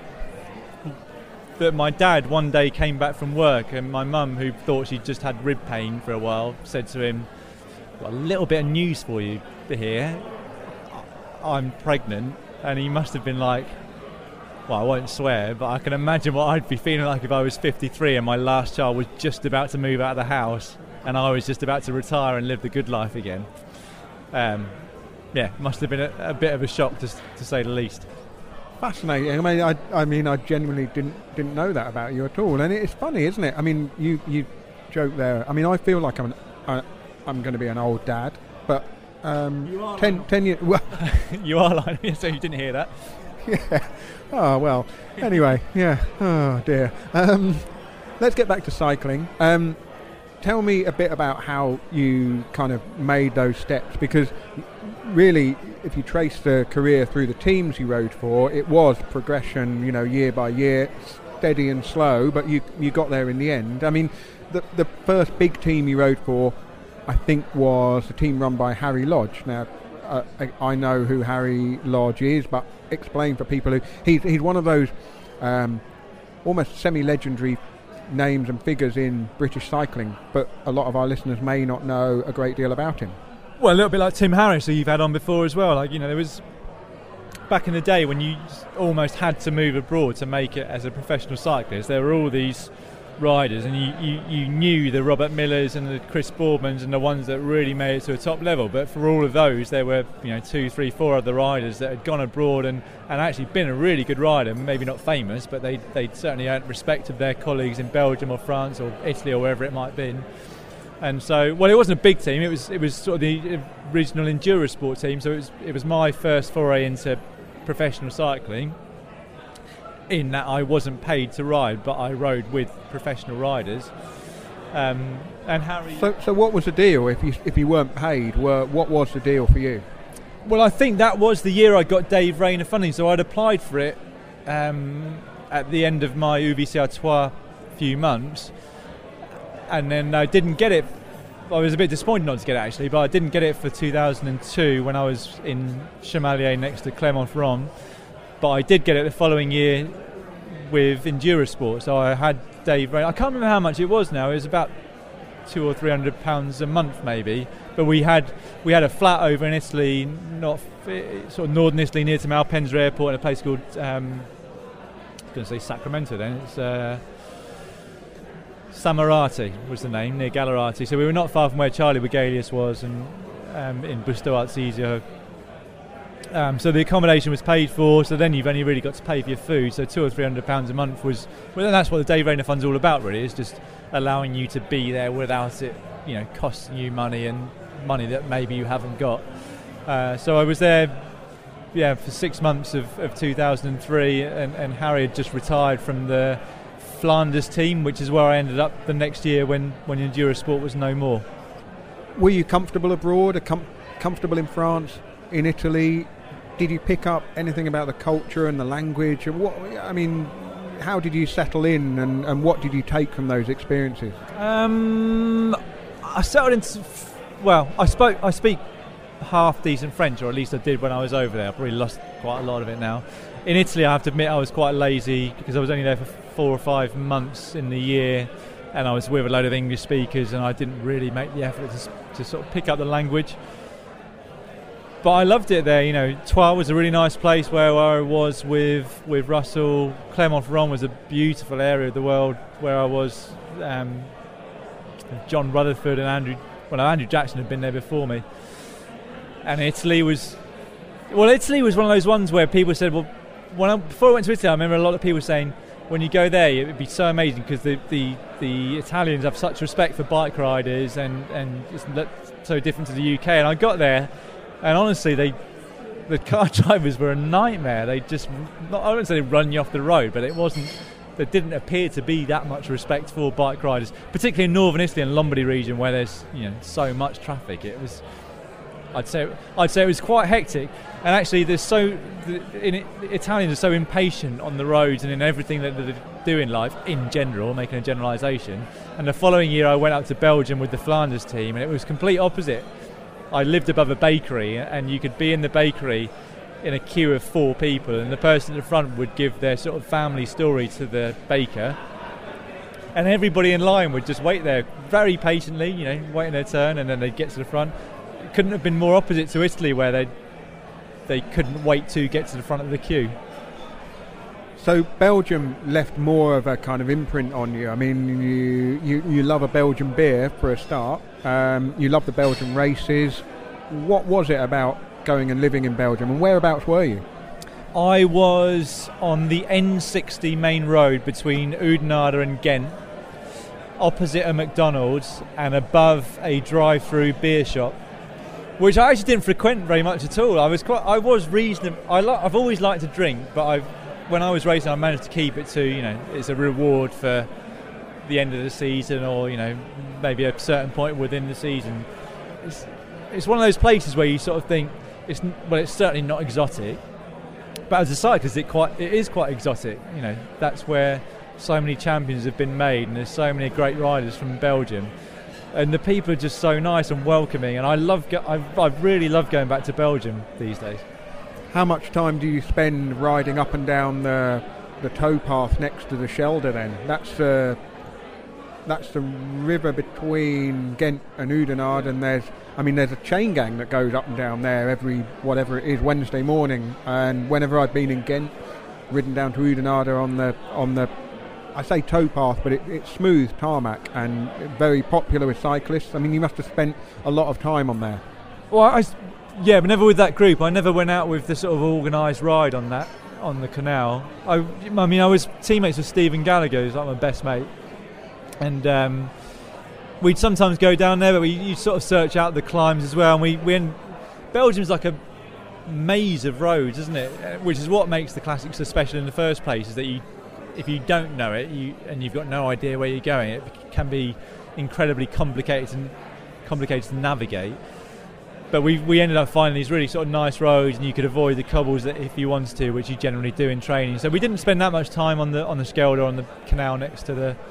that my dad one day came back from work and my mum, who thought she'd just had rib pain for a while, said to him, "Got a little bit of news for you here. I'm pregnant." And he must have been like, well, I won't swear, but I can imagine what I'd be feeling like if I was fifty-three and my last child was just about to move out of the house and I was just about to retire and live the good life again. Um, yeah, must have been a, a bit of a shock, to, to say the least. Fascinating. I mean, I, I mean, I genuinely didn't didn't know that about you at all, and it's funny, isn't it? I mean, you you joke there. I mean, I feel like I'm an, uh, I'm going to be an old dad, but um, you are ten, ten years. Well, you are lying, so you didn't hear that. Yeah. Oh well. Anyway, yeah. Oh dear. Um, let's get back to cycling. Um, tell me a bit about how you kind of made those steps, because really, if you trace the career through the teams you rode for, it was progression, you know, year by year, steady and slow, but you you got there in the end. I mean, the the first big team you rode for, I think, was a team run by Harry Lodge. Now, uh, I, I know who Harry Lodge is, but explain for people who he's he's one of those um, almost semi-legendary names and figures in British cycling, but a lot of our listeners may not know a great deal about him. Well, a little bit like Tim Harris, who you've had on before as well. Like, you know, there was back in the day when you almost had to move abroad to make it as a professional cyclist. There were all these riders, and you, you, you knew the Robert Millers and the Chris Boardmans and the ones that really made it to a top level. But for all of those, there were, you know, two, three, four other riders that had gone abroad and, and actually been a really good rider. Maybe not famous, but they they'd certainly earned respect of their colleagues in Belgium or France or Italy or wherever it might be. And so, well, it wasn't a big team. It was it was sort of the regional enduro sport team. So it was it was my first foray into professional cycling. In that I wasn't paid to ride, but I rode with professional riders. Um, and Harry. So, so what was the deal if you if you weren't paid? Were, what was the deal for you? Well, I think that was the year I got Dave Rayner funding. So I'd applied for it um, at the end of my U V C Artois few months. And then I didn't get it. I was a bit disappointed not to get it, actually, but I didn't get it for two thousand two when I was in Chamalier next to Clermont-Ferrand. But I did get it the following year with Endurasport. So I had Dave Rayner. I can't remember how much it was now. It was about two or three hundred pounds a month, maybe. But we had we had a flat over in Italy, not sort of northern Italy, near to Malpensa Airport, in a place called um, I was going to say Sacramento. Then it's. Uh, Samarati was the name, near Gallerati. So we were not far from where Charlie Wegelius was, and um, in Busto Arsizio. Um, so the accommodation was paid for. So then you've only really got to pay for your food. So two or three hundred pounds a month was. Well, that's what the Dave Rayner Fund's all about, really. Is just allowing you to be there without it, you know, costing you money and money that maybe you haven't got. Uh, so I was there, yeah, for six months of, of two thousand three, and, and Harry had just retired from the Flanders team, which is where I ended up the next year when, when Endurasport was no more. Were you comfortable abroad, com- comfortable in France, in Italy? Did you pick up anything about the culture and the language? And what, I mean, how did you settle in, and, and what did you take from those experiences? Um, I settled into, well, I spoke, I speak half decent French, or at least I did when I was over there. I've probably lost quite a lot of it now. In Italy, I have to admit, I was quite lazy because I was only there for four or five months in the year, and I was with a load of English speakers, and I didn't really make the effort to, to sort of pick up the language. But I loved it there. You know, Troyes was a really nice place where I was with with Russell. Clermont-Ferrand was a beautiful area of the world where I was. Um, John Rutherford and Andrew, well, Andrew Jackson had been there before me. And Italy was, well, Italy was one of those ones where people said, well, when I, before I went to Italy, I remember a lot of people saying, when you go there, it would be so amazing because the, the, the Italians have such respect for bike riders, and, and it's so different to the U K. And I got there, and honestly, they the car drivers were a nightmare. They just, not, I wouldn't say they run you off the road, but it wasn't, there didn't appear to be that much respect for bike riders, particularly in northern Italy and Lombardy region where there's, you know, so much traffic. It was, I'd say, I'd say it was quite hectic. And actually, there's so the, in it, Italians are so impatient on the roads and in everything that they do in life in general, making a generalisation. And the following year, I went up to Belgium with the Flanders team, and it was complete opposite. I lived above a bakery, and you could be in the bakery in a queue of four people, and the person at the front would give their sort of family story to the baker, and everybody in line would just wait there very patiently, you know, waiting their turn, and then they'd get to the front. It couldn't have been more opposite to Italy, where they they couldn't wait to get to the front of the queue. So Belgium left more of a kind of imprint on you. I mean, you you, you love a Belgian beer for a start. Um, you love the Belgian races. What was it about going and living in Belgium, and whereabouts were you? I was on the N sixty main road between Oudenaarde and Ghent, opposite a McDonald's and above a drive-through beer shop, which I actually didn't frequent very much at all. I was quite, I was reasonable. I li- I've always liked to drink, but I've, when I was racing, I managed to keep it to, you know, it's a reward for the end of the season, or, you know, maybe a certain point within the season. It's, it's one of those places where you sort of think, it's well, it's certainly not exotic, but as a cyclist, it quite it is quite exotic. You know, that's where so many champions have been made, and there's so many great riders from Belgium, and the people are just so nice and welcoming. And I love, go- I, I really love going back to Belgium these days. How much time do you spend riding up and down the the towpath next to the Schelde? Then that's uh, that's the river between Ghent and Oudenaarde, and there's, I mean, there's a chain gang that goes up and down there every whatever it is Wednesday morning. And whenever I've been in Ghent, ridden down to Oudenaarde on the on the I say towpath, but it, it's smooth tarmac and very popular with cyclists. I mean, you must have spent a lot of time on there. Well, I, yeah, but never with that group. I never went out with the sort of organised ride on that, on the canal. I, I mean, I was teammates with Stephen Gallagher, who's like my best mate, and um, we'd sometimes go down there, but we you sort of search out the climbs as well. And we, we in, Belgium's like a maze of roads, isn't it? Which is what makes the Classic so special in the first place, is that you, if you don't know it, you and you've got no idea where you're going, it can be incredibly complicated and complicated to navigate. But we we ended up finding these really sort of nice roads, and you could avoid the cobbles that if you wanted to, which you generally do in training. So we didn't spend that much time on the on the Schelde or on the canal next to the,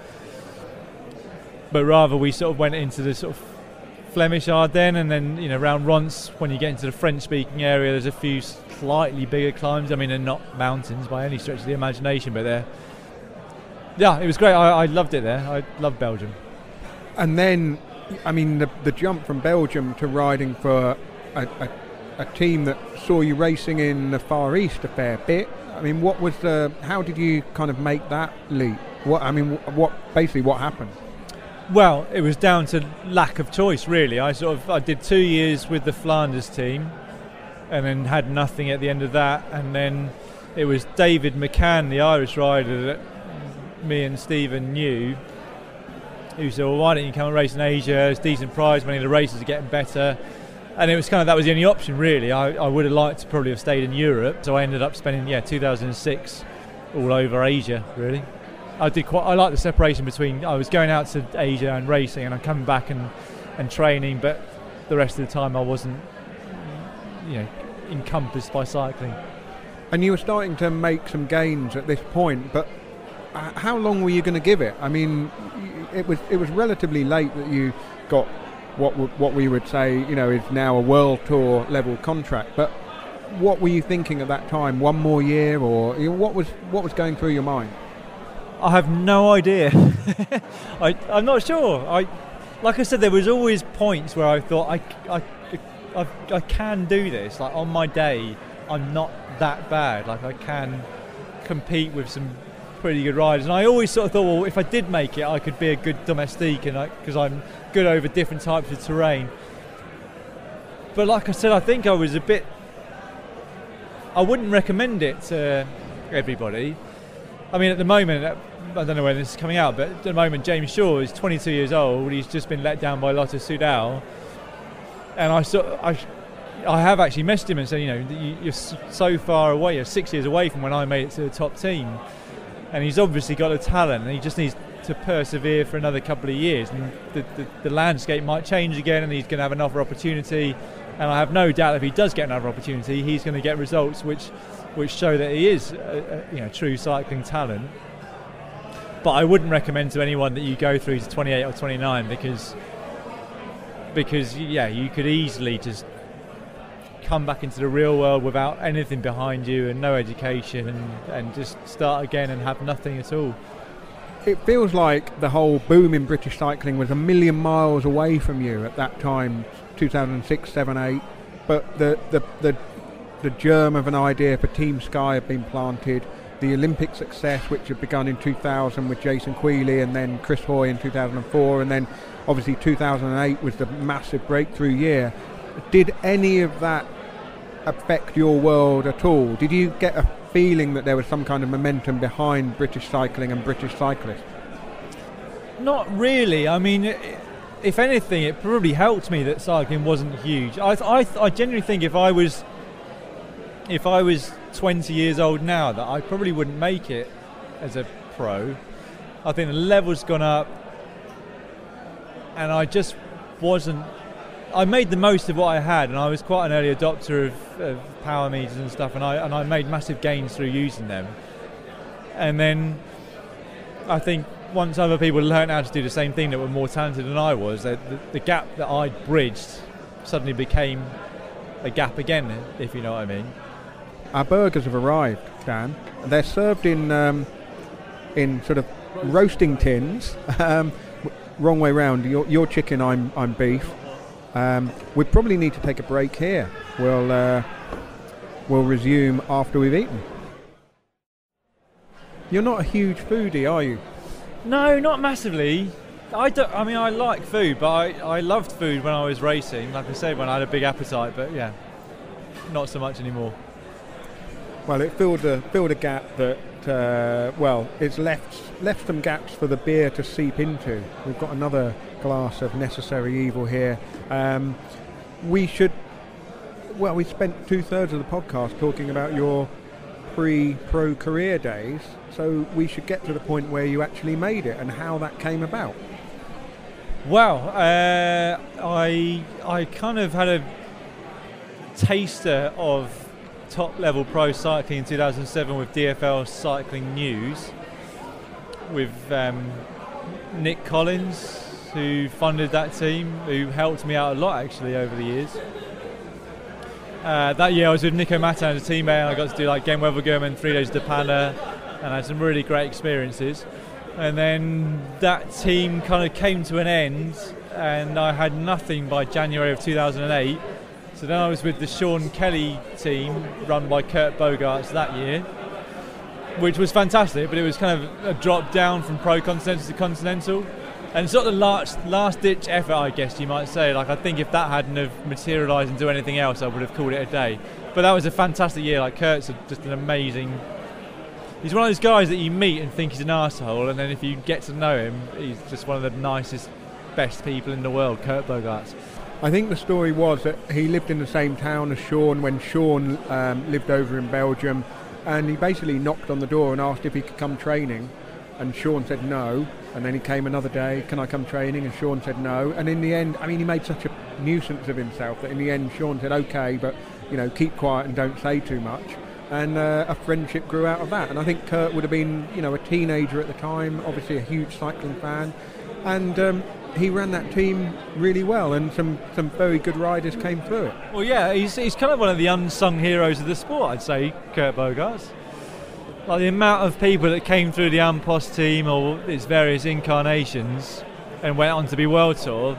but rather we sort of went into the sort of Flemish Ardennes, and then, you know, around Rons, when you get into the French-speaking area, there's a few slightly bigger climbs. I mean, they're not mountains by any stretch of the imagination, but they're, yeah, it was great. I, I loved it there. I love Belgium. And then, I mean, the, the jump from Belgium to riding for a, a, a team that saw you racing in the Far East a fair bit. I mean, what was the? How did you kind of make that leap? What I mean, what basically what happened? Well, it was down to lack of choice, really. I sort of I did two years with the Flanders team, and then had nothing at the end of that. And then it was David McCann, the Irish rider that me and Stephen knew, who said, "Well, why don't you come and race in Asia? It's decent prize money. The races are getting better." And it was kind of, that was the only option, really. I, I would have liked to probably have stayed in Europe, so I ended up spending yeah two thousand six all over Asia, really. I did quite. I like the separation between, I was going out to Asia and racing, and I'm coming back and, and training, but the rest of the time I wasn't, you know, encompassed by cycling. And you were starting to make some gains at this point, but uh, how long were you going to give it? I mean, it was it was relatively late that you got what w- what we would say, you know, is now a world tour level contract. But what were you thinking at that time? One more year, or you know, what was what was going through your mind? I have no idea. I, I'm not sure. I, like I said, there was always points where I thought I, I, I, I can do this. Like on my day, I'm not that bad. Like I can compete with some pretty good riders. And I always sort of thought, well, if I did make it, I could be a good domestique, and because I'm good over different types of terrain. But like I said, I think I was a bit. I wouldn't recommend it to everybody. I mean, at the moment, I don't know when this is coming out, but at the moment, James Shaw is twenty-two years old. He's just been let down by Lotto Soudal, and I sort, I, I have actually messaged him and said, you know, you're so far away. You're six years away from when I made it to the top team, and he's obviously got a talent, and he just needs to persevere for another couple of years, and the, the, the landscape might change again, and he's going to have another opportunity. And I have no doubt if he does get another opportunity, he's going to get results which, which show that he is, a, a, you know, true cycling talent. But I wouldn't recommend to anyone that you go through to twenty-eight or twenty-nine because, because yeah, you could easily just come back into the real world without anything behind you and no education, and, and just start again and have nothing at all. It feels like the whole boom in British cycling was a million miles away from you at that time, two thousand six, seven, eight. But the, the, the, the germ of an idea for Team Sky had been planted. The Olympic success, which had begun in two thousand with Jason Queally and then Chris Hoy in two thousand four, and then obviously two thousand eight was the massive breakthrough year. Did any of that affect your world at all? Did you get a feeling that there was some kind of momentum behind British cycling and British cyclists? Not really. I mean, if anything, it probably helped me that cycling wasn't huge. I, I, I genuinely think if I was, if I was twenty years old now, that I probably wouldn't make it as a pro. I think the level's gone up, and I just wasn't. I made the most of what I had, and I was quite an early adopter of, of power meters and stuff, and I and I made massive gains through using them. And then I think once other people learned how to do the same thing that were more talented than I was, the, the, the gap that I bridged suddenly became a gap again, if you know what I mean. Our burgers have arrived, Dan. They're served in um, in sort of roasting tins. Um, wrong way round. You're, you're chicken, I'm I'm beef. Um, we probably need to take a break here. We'll uh, we'll resume after we've eaten. You're not a huge foodie, are you? No, not massively. I don't, I mean, I like food, but I, I loved food when I was racing. Like I said, when I had a big appetite, but yeah, not so much anymore. Well, it filled a filled a gap that uh, well, it's left left some gaps for the beer to seep into. We've got another glass of Necessary Evil here. Um, we should. Well, we spent two thirds of the podcast talking about your pre-pro career days, so we should get to the point where you actually made it and how that came about. Well, uh, I I kind of had a taster of top-level pro cycling in two thousand seven with D F L Cycling News, with um, Nick Collins, who funded that team, who helped me out a lot actually over the years. Uh, that year I was with Nico Matan as a teammate, and I got to do like Game Wevelgem and three days de Panne, and I had some really great experiences. And then that team kind of came to an end, and I had nothing by January of two thousand eight. So then I was with the Sean Kelly team, run by Kurt Bogarts that year, which was fantastic, but it was kind of a drop down from Pro Continental to Continental. And sort of the last, last ditch effort, I guess you might say. Like, I think if that hadn't have materialised into anything else, I would have called it a day. But that was a fantastic year. Like, Kurt's a, just an amazing... He's one of those guys that you meet and think he's an arsehole, and then if you get to know him, he's just one of the nicest, best people in the world, Kurt Bogarts. I think the story was that he lived in the same town as Sean when Sean um, lived over in Belgium, and he basically knocked on the door and asked if he could come training, and Sean said no. And then he came another day, can I come training? And Sean said no. And in the end, I mean, he made such a nuisance of himself that in the end, Sean said, okay, but, you know, keep quiet and don't say too much. And uh, a friendship grew out of that. And I think Kurt would have been, you know, a teenager at the time, obviously a huge cycling fan. And um, he ran that team really well, and some, some very good riders came through it. Well, yeah, he's, he's kind of one of the unsung heroes of the sport, I'd say, Kurt Bogarts. Like the amount of people that came through the Ampos team or its various incarnations and went on to be World Tour,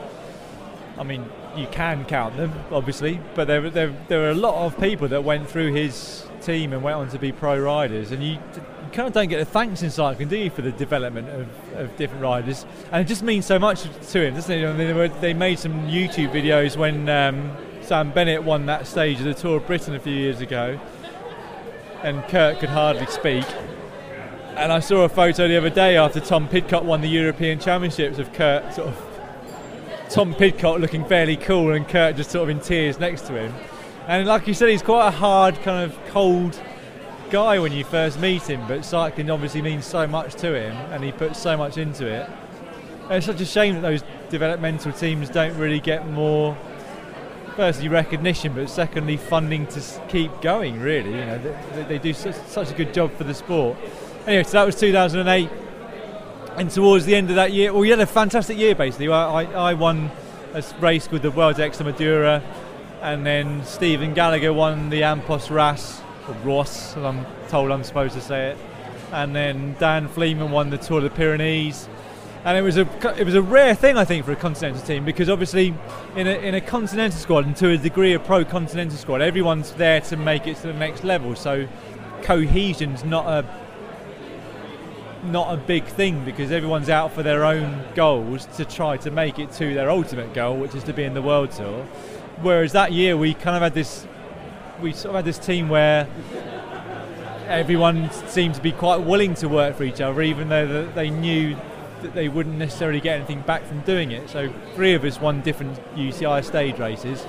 I mean, you can count them, obviously, but there, there, there are a lot of people that went through his team and went on to be pro riders, and you, you kind of don't get the thanks in cycling, do you, for the development of, of different riders? And it just means so much to him, doesn't it? I mean, they, were, they made some YouTube videos when um, Sam Bennett won that stage of the Tour of Britain a few years ago, and Kurt could hardly speak. And I saw a photo the other day after Tom Pidcock won the European Championships of Kurt, sort of Tom Pidcock looking fairly cool and Kurt just sort of in tears next to him. And like you said, he's quite a hard, kind of cold guy when you first meet him, but cycling obviously means so much to him and he puts so much into it. And it's such a shame that those developmental teams don't really get more, firstly recognition, but secondly funding to keep going, really. You know, they, they do such, such a good job for the sport. Anyway, so that was two thousand eight, and towards the end of that year, well, we had a fantastic year basically. I, I, I won a race called the World's Extremadura, and then Stephen Gallagher won the Ampos Ras, or Ross, as I'm told I'm supposed to say it, and then Dan Fleeman won the Tour of the Pyrenees. And it was a it was a rare thing, I think, for a continental team, because obviously in a in a continental squad, and to a degree a pro continental squad, everyone's there to make it to the next level. So cohesion's not a not a big thing, because everyone's out for their own goals to try to make it to their ultimate goal, which is to be in the World Tour. Whereas that year we kind of had this we sort of had this team where everyone seemed to be quite willing to work for each other, even though they knew that they wouldn't necessarily get anything back from doing it. So three of us won different U C I stage races,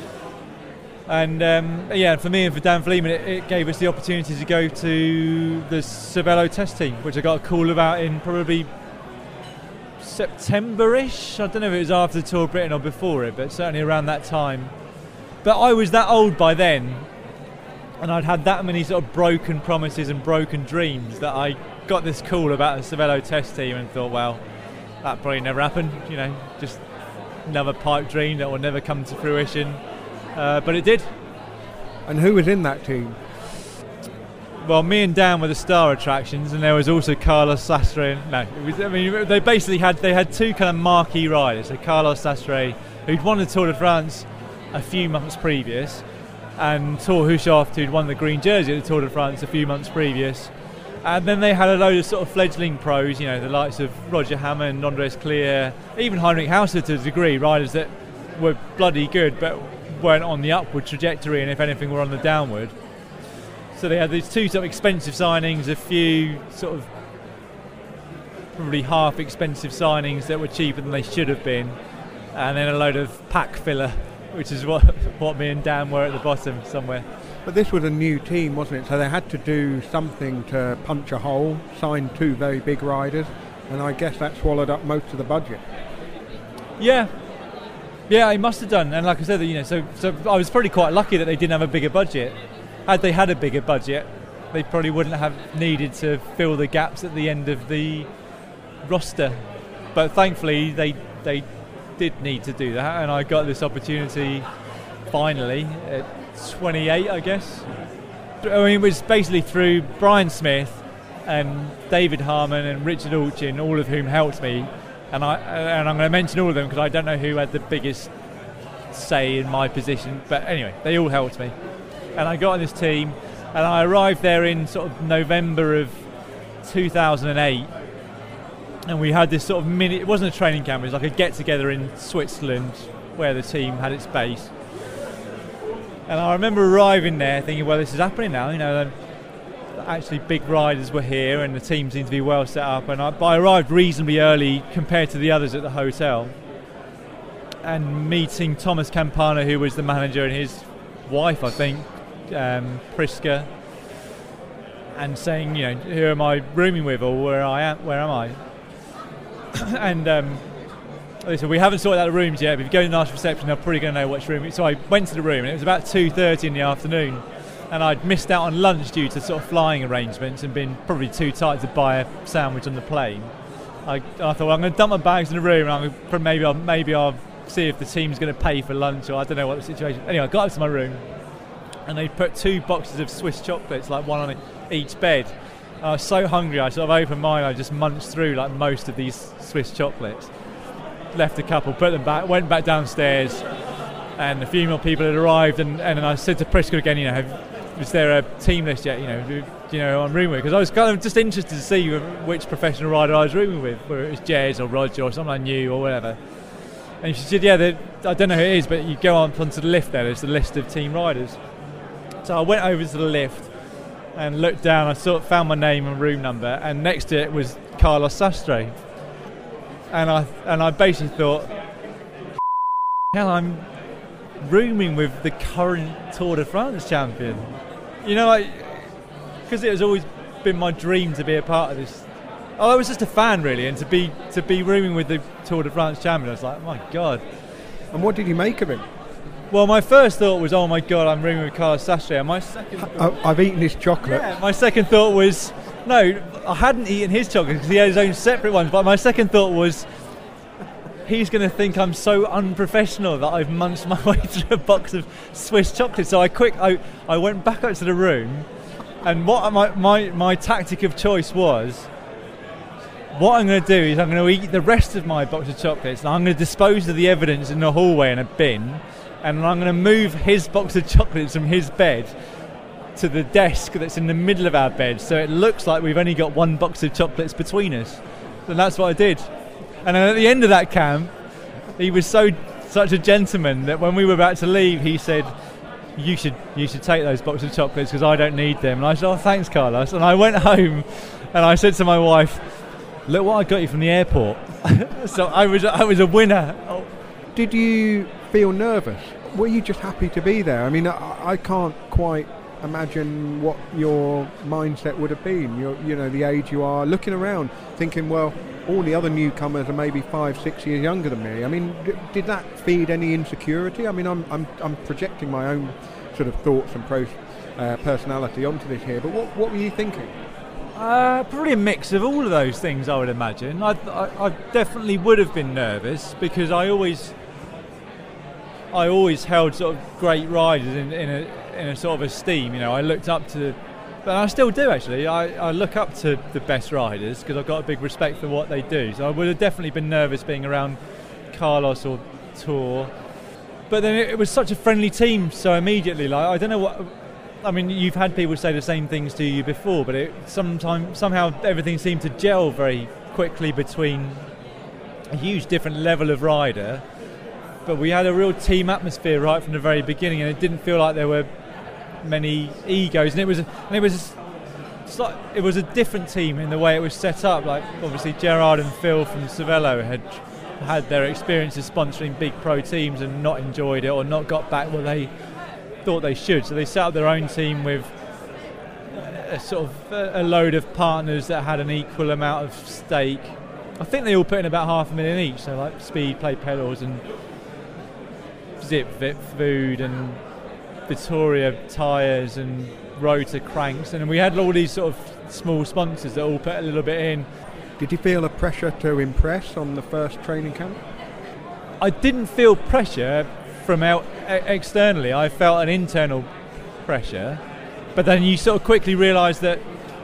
and um, yeah, for me and for Dan Fleeman, it, it gave us the opportunity to go to the Cervelo test team, which I got a call about in probably September-ish. I don't know if it was after the Tour of Britain or before it, but certainly around that time. But I was that old by then And I'd had that many sort of broken promises and broken dreams that I got this call about a Cervelo test team and thought, well, that probably never happened, you know, just another pipe dream that will never come to fruition. Uh, but it did. And who was in that team? Well, me and Dan were the star attractions, and there was also Carlos Sastre. No, it was, I mean, they basically had they had two kind of marquee riders. So Carlos Sastre, who'd won the Tour de France a few months previous, and Thor Hushovd, who'd won the green jersey at the Tour de France a few months previous. And then they had a load of sort of fledgling pros, you know, the likes of Roger Hammond, Andres Clear, even Heinrich Hauser to a degree, riders that were bloody good but weren't on the upward trajectory, and if anything were on the downward. So they had these two sort of expensive signings, a few sort of probably half expensive signings that were cheaper than they should have been, and then a load of pack filler, which is what what me and Dan were at the bottom somewhere. But this was a new team, wasn't it? So they had to do something to punch a hole, sign two very big riders, and I guess that swallowed up most of the budget. Yeah. Yeah, it must have done. And like I said, you know, so so I was probably quite lucky that they didn't have a bigger budget. Had they had a bigger budget, they probably wouldn't have needed to fill the gaps at the end of the roster. But thankfully, they they did need to do that, and I got this opportunity finally at twenty-eight, I guess. I mean, it was basically through Brian Smith and David Harmon and Richard Alchin, all of whom helped me. And I and I'm going to mention all of them because I don't know who had the biggest say in my position. But anyway, they all helped me. And I got on this team, and I arrived there in sort of November of two thousand eight. And we had this sort of mini, it wasn't a training camp, it was like a get-together in Switzerland where the team had its base. And I remember arriving there thinking, well, this is happening now, you know, actually big riders were here and the team seemed to be well set up. And I, but I arrived reasonably early compared to the others at the hotel. And meeting Thomas Campana, who was the manager, and his wife, I think, um, Priska, and saying, you know, who am I rooming with, or where I am, where am I? and um, they said, we haven't sorted out the rooms yet, but if you go to the last reception, they're probably going to know which room. So I went to the room, and it was about two thirty in the afternoon, and I'd missed out on lunch due to sort of flying arrangements and been probably too tight to buy a sandwich on the plane. I, I thought, well, I'm going to dump my bags in the room, and I'm going to, maybe I'll maybe I'll see if the team's going to pay for lunch, or I don't know what the situation. Anyway, I got up to my room, and they put two boxes of Swiss chocolates, like one on each bed. I was so hungry, I sort of opened mine, I just munched through like most of these Swiss chocolates. Left a couple, put them back, went back downstairs, and a few more people had arrived, and, and I said to Priska again, you know, have, is there a team list yet, you know, do, do you know who I'm rooming with? Because I was kind of just interested to see which professional rider I was rooming with, whether it was Jez or Roger or someone I knew or whatever. And she said, yeah, I don't know who it is, but you go on onto the lift there, there's the list of team riders. So I went over to the lift and looked down, I sort of found my name and room number, and next to it was Carlos Sastre. And I and I basically thought, hell, I'm rooming with the current Tour de France champion. You know, because it has always been my dream to be a part of this. Oh, I was just a fan, really, and to be to be rooming with the Tour de France champion, I was like, oh my God. And what did you make of him? Well, my first thought was, oh my God, I'm rooming with Carlos Sastre. And my second I, I've eaten his chocolate. Yeah, my second thought was, no, I hadn't eaten his chocolate because he had his own separate ones. But my second thought was, he's going to think I'm so unprofessional that I've munched my way through a box of Swiss chocolates. So I quick, I, I went back up to the room, and what my, my, my tactic of choice was, what I'm going to do is I'm going to eat the rest of my box of chocolates, and I'm going to dispose of the evidence in the hallway in a bin, and I'm going to move his box of chocolates from his bed to the desk that's in the middle of our bed, so it looks like we've only got one box of chocolates between us. And that's what I did. And then at the end of that camp, he was so such a gentleman that when we were about to leave, he said, you should you should take those boxes of chocolates because I don't need them. And I said, oh, thanks, Carlos. And I went home and I said to my wife, look what I got you from the airport. So I was I was a winner. Oh. Did you feel nervous? Were you just happy to be there? I mean, I, I can't quite imagine what your mindset would have been. You're, you know, the age you are, looking around, thinking, well, all the other newcomers are maybe five, six years younger than me. I mean, d- did that feed any insecurity? I mean, I'm I'm I'm projecting my own sort of thoughts and pro- uh, personality onto this here. But what, what were you thinking? Uh, probably a mix of all of those things, I would imagine. I, I, I definitely would have been nervous because I always, I always held sort of great riders in, in a in a sort of esteem. You know, I looked up to, but I still do actually. I, I look up to the best riders because I've got a big respect for what they do. So I would have definitely been nervous being around Carlos or Tour. But then it, it was such a friendly team, so immediately, like I don't know what. I mean, you've had people say the same things to you before, but it sometime, somehow everything seemed to gel very quickly between a huge different level of rider. But we had a real team atmosphere right from the very beginning, and it didn't feel like there were many egos. And it was, and it was, it's like, it was a different team in the way it was set up. Like obviously, Gerard and Phil from Cervelo had had their experiences sponsoring big pro teams and not enjoyed it or not got back what they thought they should, so they set up their own team with a sort of a load of partners that had an equal amount of stake. I think they all put in about half a million each, so like Speed, Play Pedals and Zip, Vip Food and Vittoria Tyres and Rotor Cranks, and we had all these sort of small sponsors that all put a little bit in. Did you feel a pressure to impress on the first training camp? I didn't feel pressure from out externally. I felt an internal pressure, but then you sort of quickly realise that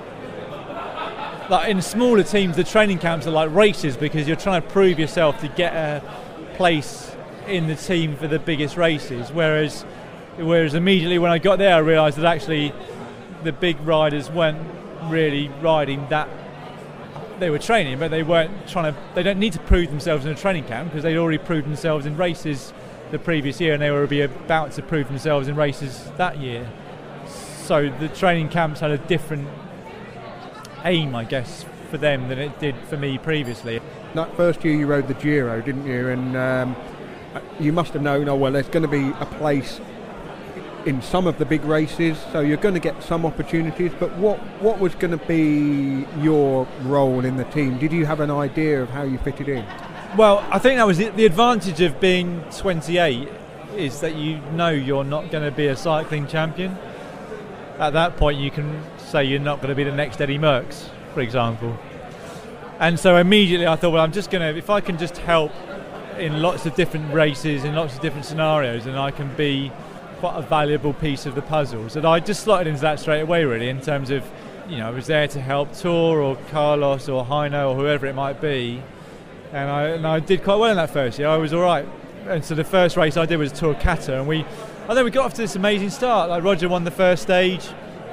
like in smaller teams the training camps are like races because you're trying to prove yourself to get a place in the team for the biggest races, whereas whereas immediately when I got there I realised that actually the big riders weren't really riding that. They were training, but they weren't trying to, they don't need to prove themselves in a training camp because they'd already proved themselves in races the previous year, and they were be about to prove themselves in races that year. So the training camps had a different aim, I guess, for them than it did for me previously. That first year you rode the Giro, didn't you? And um, you must have known, oh well, there's going to be a place in some of the big races, so you're going to get some opportunities. But what what was going to be your role in the team? Did you have an idea of how you fitted in? Well, I think that was the, the advantage of being twenty-eight is that you know you're not going to be a cycling champion. At that point, you can say you're not going to be the next Eddie Merckx, for example. And so immediately I thought, well, I'm just going to, if I can just help in lots of different races, in lots of different scenarios, then I can be quite a valuable piece of the puzzle. So I just slotted into that straight away, really, in terms of, you know, I was there to help Tour or Carlos or Heino or whoever it might be. And I, and I did quite well in that first year. I was all right. And so the first race I did was Tour Cata, and we, I think we got off to this amazing start. Like Roger won the first stage.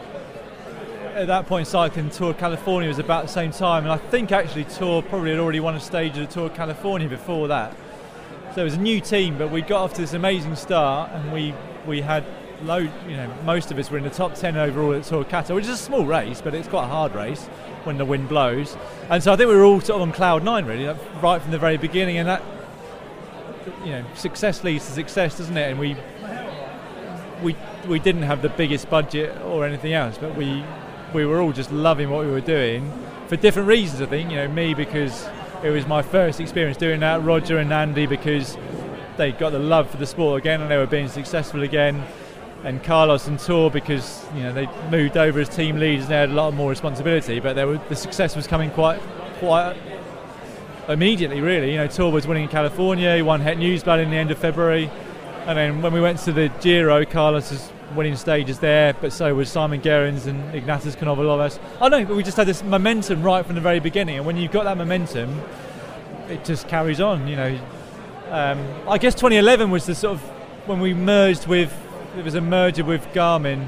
At that point, cycling Tour California was about the same time, and I think actually Tour probably had already won a stage of the Tour California before that. So it was a new team, but we got off to this amazing start, and we we had load. You know, most of us were in the top ten overall at Tour Cata, which is a small race, but it's quite a hard race when the wind blows. And so I think we were all sort of on cloud nine, really, right from the very beginning. And that, you know, success leads to success, doesn't it? And we we we didn't have the biggest budget or anything else, but we we were all just loving what we were doing for different reasons. I think, you know, me because it was my first experience doing that. Roger and Andy because they got the love for the sport again and they were being successful again. And Carlos and Tour because, you know, they moved over as team leaders and they had a lot more responsibility, but there were, the success was coming quite quite immediately, really. You know, Tour was winning in California, he won Het Nieuwsblad in the end of February, and then when we went to the Giro, Carlos was winning stages there, but so was Simon Gerrans and Ignatius Konovalovas. I don't know, but we just had this momentum right from the very beginning, and when you've got that momentum, it just carries on, you know. Um, I guess twenty eleven was the sort of, when we merged with, it was a merger with Garmin,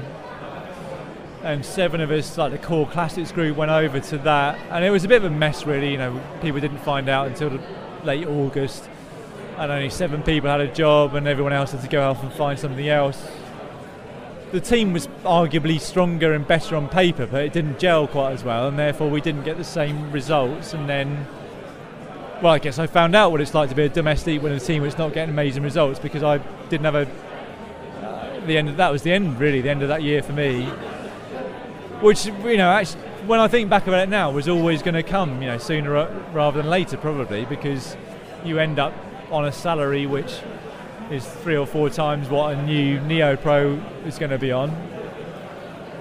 and seven of us, like the core classics group, went over to that, and it was a bit of a mess, really. You know, people didn't find out until the late August, and only seven people had a job, and everyone else had to go off and find something else. The team was arguably stronger and better on paper, but it didn't gel quite as well, and therefore we didn't get the same results. And then, well, I guess I found out what it's like to be a domestique with a team that's not getting amazing results, because I didn't have a uh, the end of that was the end really the end of that year for me, which, you know, actually when I think back about it now, was always going to come, you know, sooner rather than later probably, because you end up on a salary which is three or four times what a new Neo Pro is going to be on,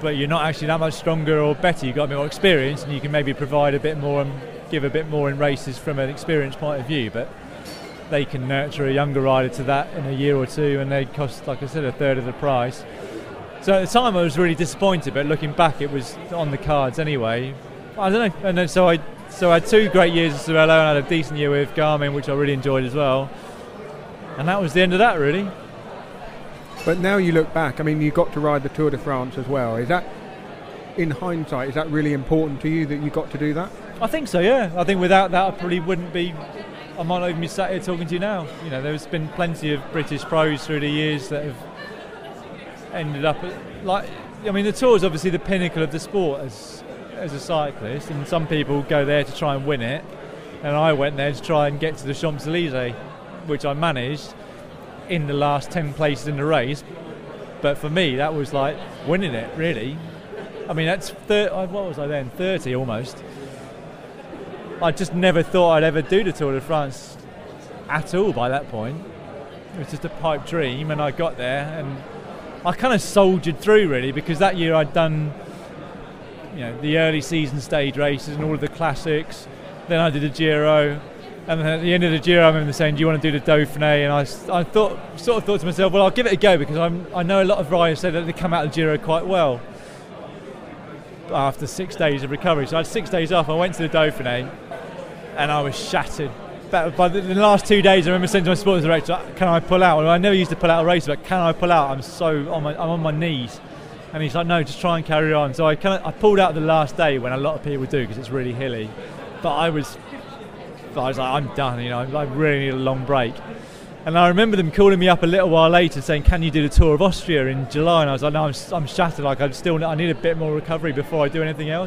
but you're not actually that much stronger or better. You've got a bit more experience, and you can maybe provide a bit more and give a bit more in races from an experience point of view. But they can nurture a younger rider to that in a year or two, and they cost, like I said, a third of the price. So at the time I was really disappointed, but looking back it was on the cards anyway. I don't know. And then so I so I had two great years at Cervelo, and I had a decent year with Garmin, which I really enjoyed as well. And that was the end of that, really. But now you look back, I mean, you got to ride the Tour de France as well. Is that, in hindsight, is that really important to you that you got to do that? I think so, yeah. I think without that I probably wouldn't be, I might not even be sat here talking to you now. You know, there's been plenty of British pros through the years that have ended up at, like, I mean, the Tour is obviously the pinnacle of the sport as as a cyclist, and some people go there to try and win it, and I went there to try and get to the Champs-Élysées, which I managed in the last ten places in the race. But for me, that was like winning it, really. I mean, that's thir- what was I then? thirty almost. I just never thought I'd ever do the Tour de France at all by that point. It was just a pipe dream, and I got there, and I kind of soldiered through, really, because that year I'd done, you know, the early season stage races and all of the classics. Then I did a Giro, and then at the end of the Giro I remember saying, do you want to do the Dauphiné? And I, I thought, sort of thought to myself, well, I'll give it a go, because I'm, I know a lot of riders say that they come out of the Giro quite well after six days of recovery. So I had six days off, I went to the Dauphiné, and I was shattered. But by the, the last two days I remember saying to my sports director, can I pull out? Well, I never used to pull out a race, but can I pull out? I'm so on my, I'm on my knees. And he's like, no, just try and carry on. So I kind of I pulled out the last day, when a lot of people do, because it's really hilly. But I was, I was like, I'm done. You know, I really need a long break. And I remember them calling me up a little while later, saying, "Can you do the Tour of Austria in July?" And I was like, "No, I'm, I'm shattered. Like, I still, I need a bit more recovery before I do anything else."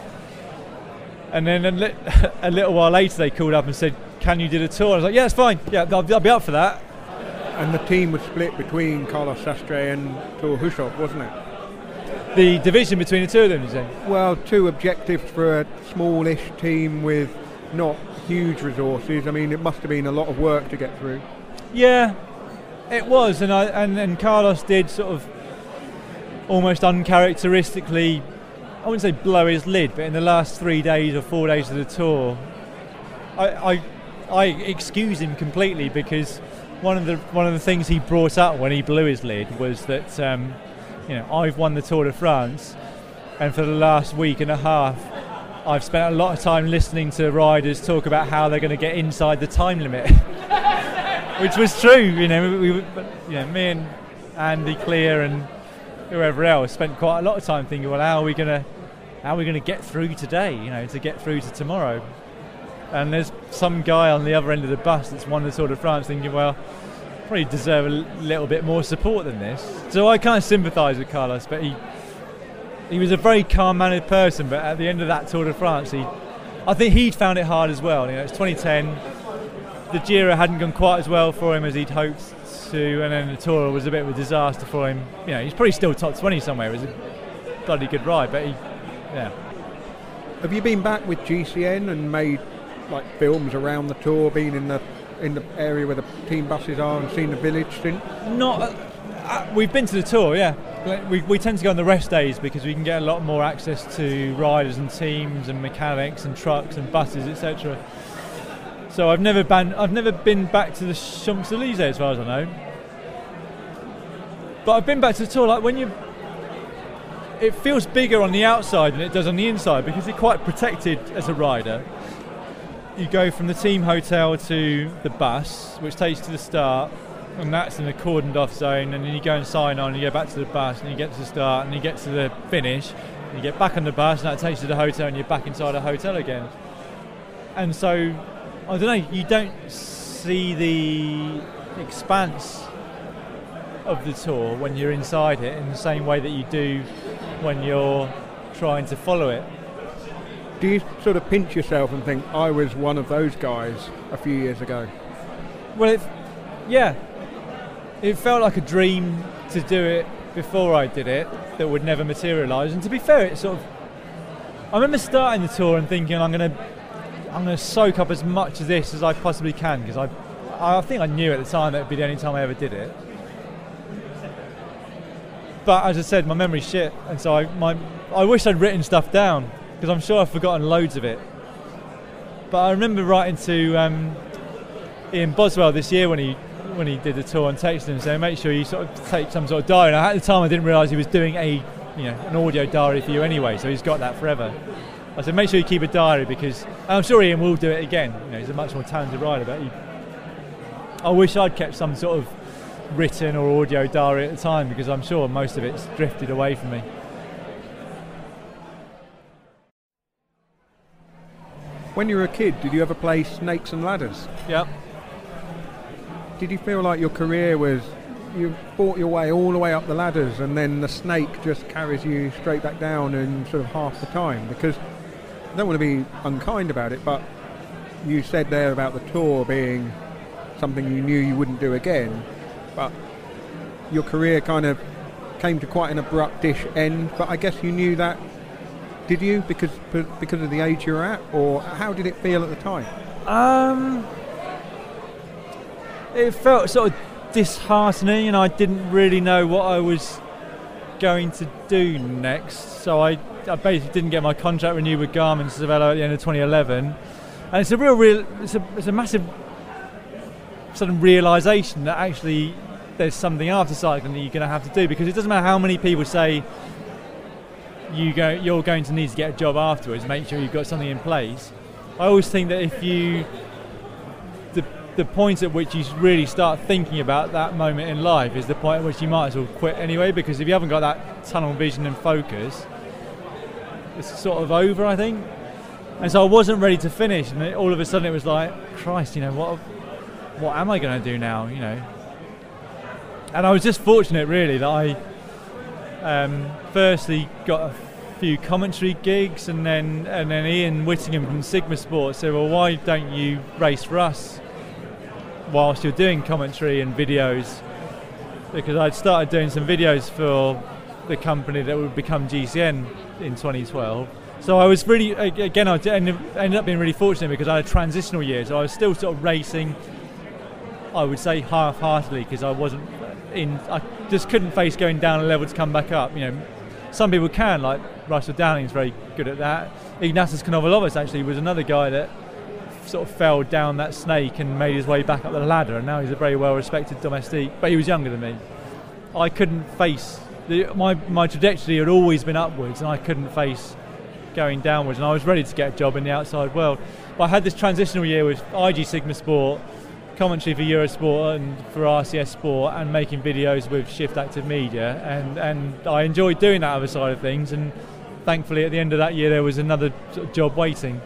And then a, li- a little while later, they called up and said, "Can you do the Tour?" I was like, "Yeah, it's fine. Yeah, I'll, I'll be up for that." And the team was split between Carlos Sastre and Thor Hushovd, wasn't it? The division between the two of them, you say? Well, two objectives for a smallish team with not huge resources. I mean, it must have been a lot of work to get through. Yeah, it was, and I and, and Carlos did sort of almost uncharacteristically, I wouldn't say blow his lid, but in the last three days or four days of the Tour, I I, I excuse him completely, because one of the one of the things he brought up when he blew his lid was that um, you know, I've won the Tour de France, and for the last week and a half I've spent a lot of time listening to riders talk about how they're going to get inside the time limit, which was true. You know, we, we, you know, me and Andy Clear and whoever else spent quite a lot of time thinking, well, how are we going to, how are we going to get through today? You know, to get through to tomorrow. And there's some guy on the other end of the bus that's won the Tour de France thinking, well, probably deserve a little bit more support than this. So I kind of sympathise with Carlos, but he he was a very calm-mannered person. But at the end of that Tour de France, he, I think he'd found it hard as well. You know, it's twenty ten. The Giro hadn't gone quite as well for him as he'd hoped to, and then the Tour was a bit of a disaster for him. You know, he's probably still top twenty somewhere. It was a bloody good ride, but he, yeah. Have you been back with G C N and made like films around the Tour, been in the in the area where the team buses are and seen the village since? Not. Uh, uh, we've been to the Tour, yeah. We we tend to go on the rest days because we can get a lot more access to riders and teams and mechanics and trucks and buses, et cetera. So I've never been I've never been back to the Champs-Élysées as far as I know. But I've been back to the Tour. Like when you, it feels bigger on the outside than it does on the inside because you're quite protected as a rider. You go from the team hotel to the bus, which takes you to the start, and that's in a cordoned off zone, and then you go and sign on, and you go back to the bus, and you get to the start, and you get to the finish, and you get back on the bus, and that takes you to the hotel, and you're back inside a hotel again. And so, I don't know, you don't see the expanse of the Tour when you're inside it in the same way that you do when you're trying to follow it. Do you sort of pinch yourself and think, I was one of those guys a few years ago? Well, it, yeah. It felt like a dream to do it before I did it that would never materialise. And to be fair, it sort of... I remember starting the Tour and thinking, I'm going to I'm going to soak up as much of this as I possibly can, because I, I think I knew at the time that it would be the only time I ever did it. but as I said, my memory's shit, and so I my I wish I'd written stuff down because I'm sure I've forgotten loads of it. But I remember writing to um, Ian Boswell this year when he when he did the tour and texted him saying, make sure you sort of take some sort of diary. And at the time I didn't realise he was doing a you know an audio diary for you anyway, so he's got that forever. I said, make sure you keep a diary because I'm sure Ian will do it again. You know, he's a much more talented writer, but he, I wish I'd kept some sort of written or audio diary at the time because I'm sure most of it's drifted away from me. When you were a kid, did you ever play Snakes and Ladders? Yep. Did you feel like your career was, you fought your way all the way up the ladders and then the snake just carries you straight back down in sort of half the time? Because I don't want to be unkind about it, but you said there about the tour being something you knew you wouldn't do again, but your career kind of came to quite an abrupt-ish end, but I guess you knew that. Did you, because because of the age you're at, or how did it feel at the time? Um, it felt sort of disheartening, and I didn't really know what I was going to do next. So I, I basically didn't get my contract renewed with Garmin Cervelo at the end of twenty eleven, and it's a real, real, it's a, it's a massive sudden realisation that actually there's something after cycling that you're going to have to do, because it doesn't matter how many people say you go, you're going to need to get a job afterwards, make sure you've got something in place. I always think that if you, the the point at which you really start thinking about that moment in life is the point at which you might as well quit anyway, because if you haven't got that tunnel vision and focus, it's sort of over, I think. And so I wasn't ready to finish, and it, all of a sudden it was like, Christ, you know, what what am I going to do now, you know? And I was just fortunate, really, that I um, firstly got a few commentary gigs, and then and then Ian Whittingham from Sigma Sports said, well, why don't you race for us whilst you're doing commentary and videos? Because I'd started doing some videos for the company that would become G C N in twenty twelve. So I was really, again, I ended up being really fortunate because I had a transitional year, so I was still sort of racing, I would say half-heartedly, because I wasn't in, I just couldn't face going down a level to come back up. You know, some people can, like Russell Downing's very good at that. Ignatius Konovalovas actually was another guy that sort of fell down that snake and made his way back up the ladder, and now he's a very well-respected domestique, but he was younger than me. I couldn't face, the, my, my trajectory had always been upwards, and I couldn't face going downwards, and I was ready to get a job in the outside world. But I had this transitional year with I G Sigma Sport, commentary for Eurosport and for R C S Sport, and making videos with Shift Active Media, and, and I enjoyed doing that other side of things, and thankfully at the end of that year there was another sort of job waiting.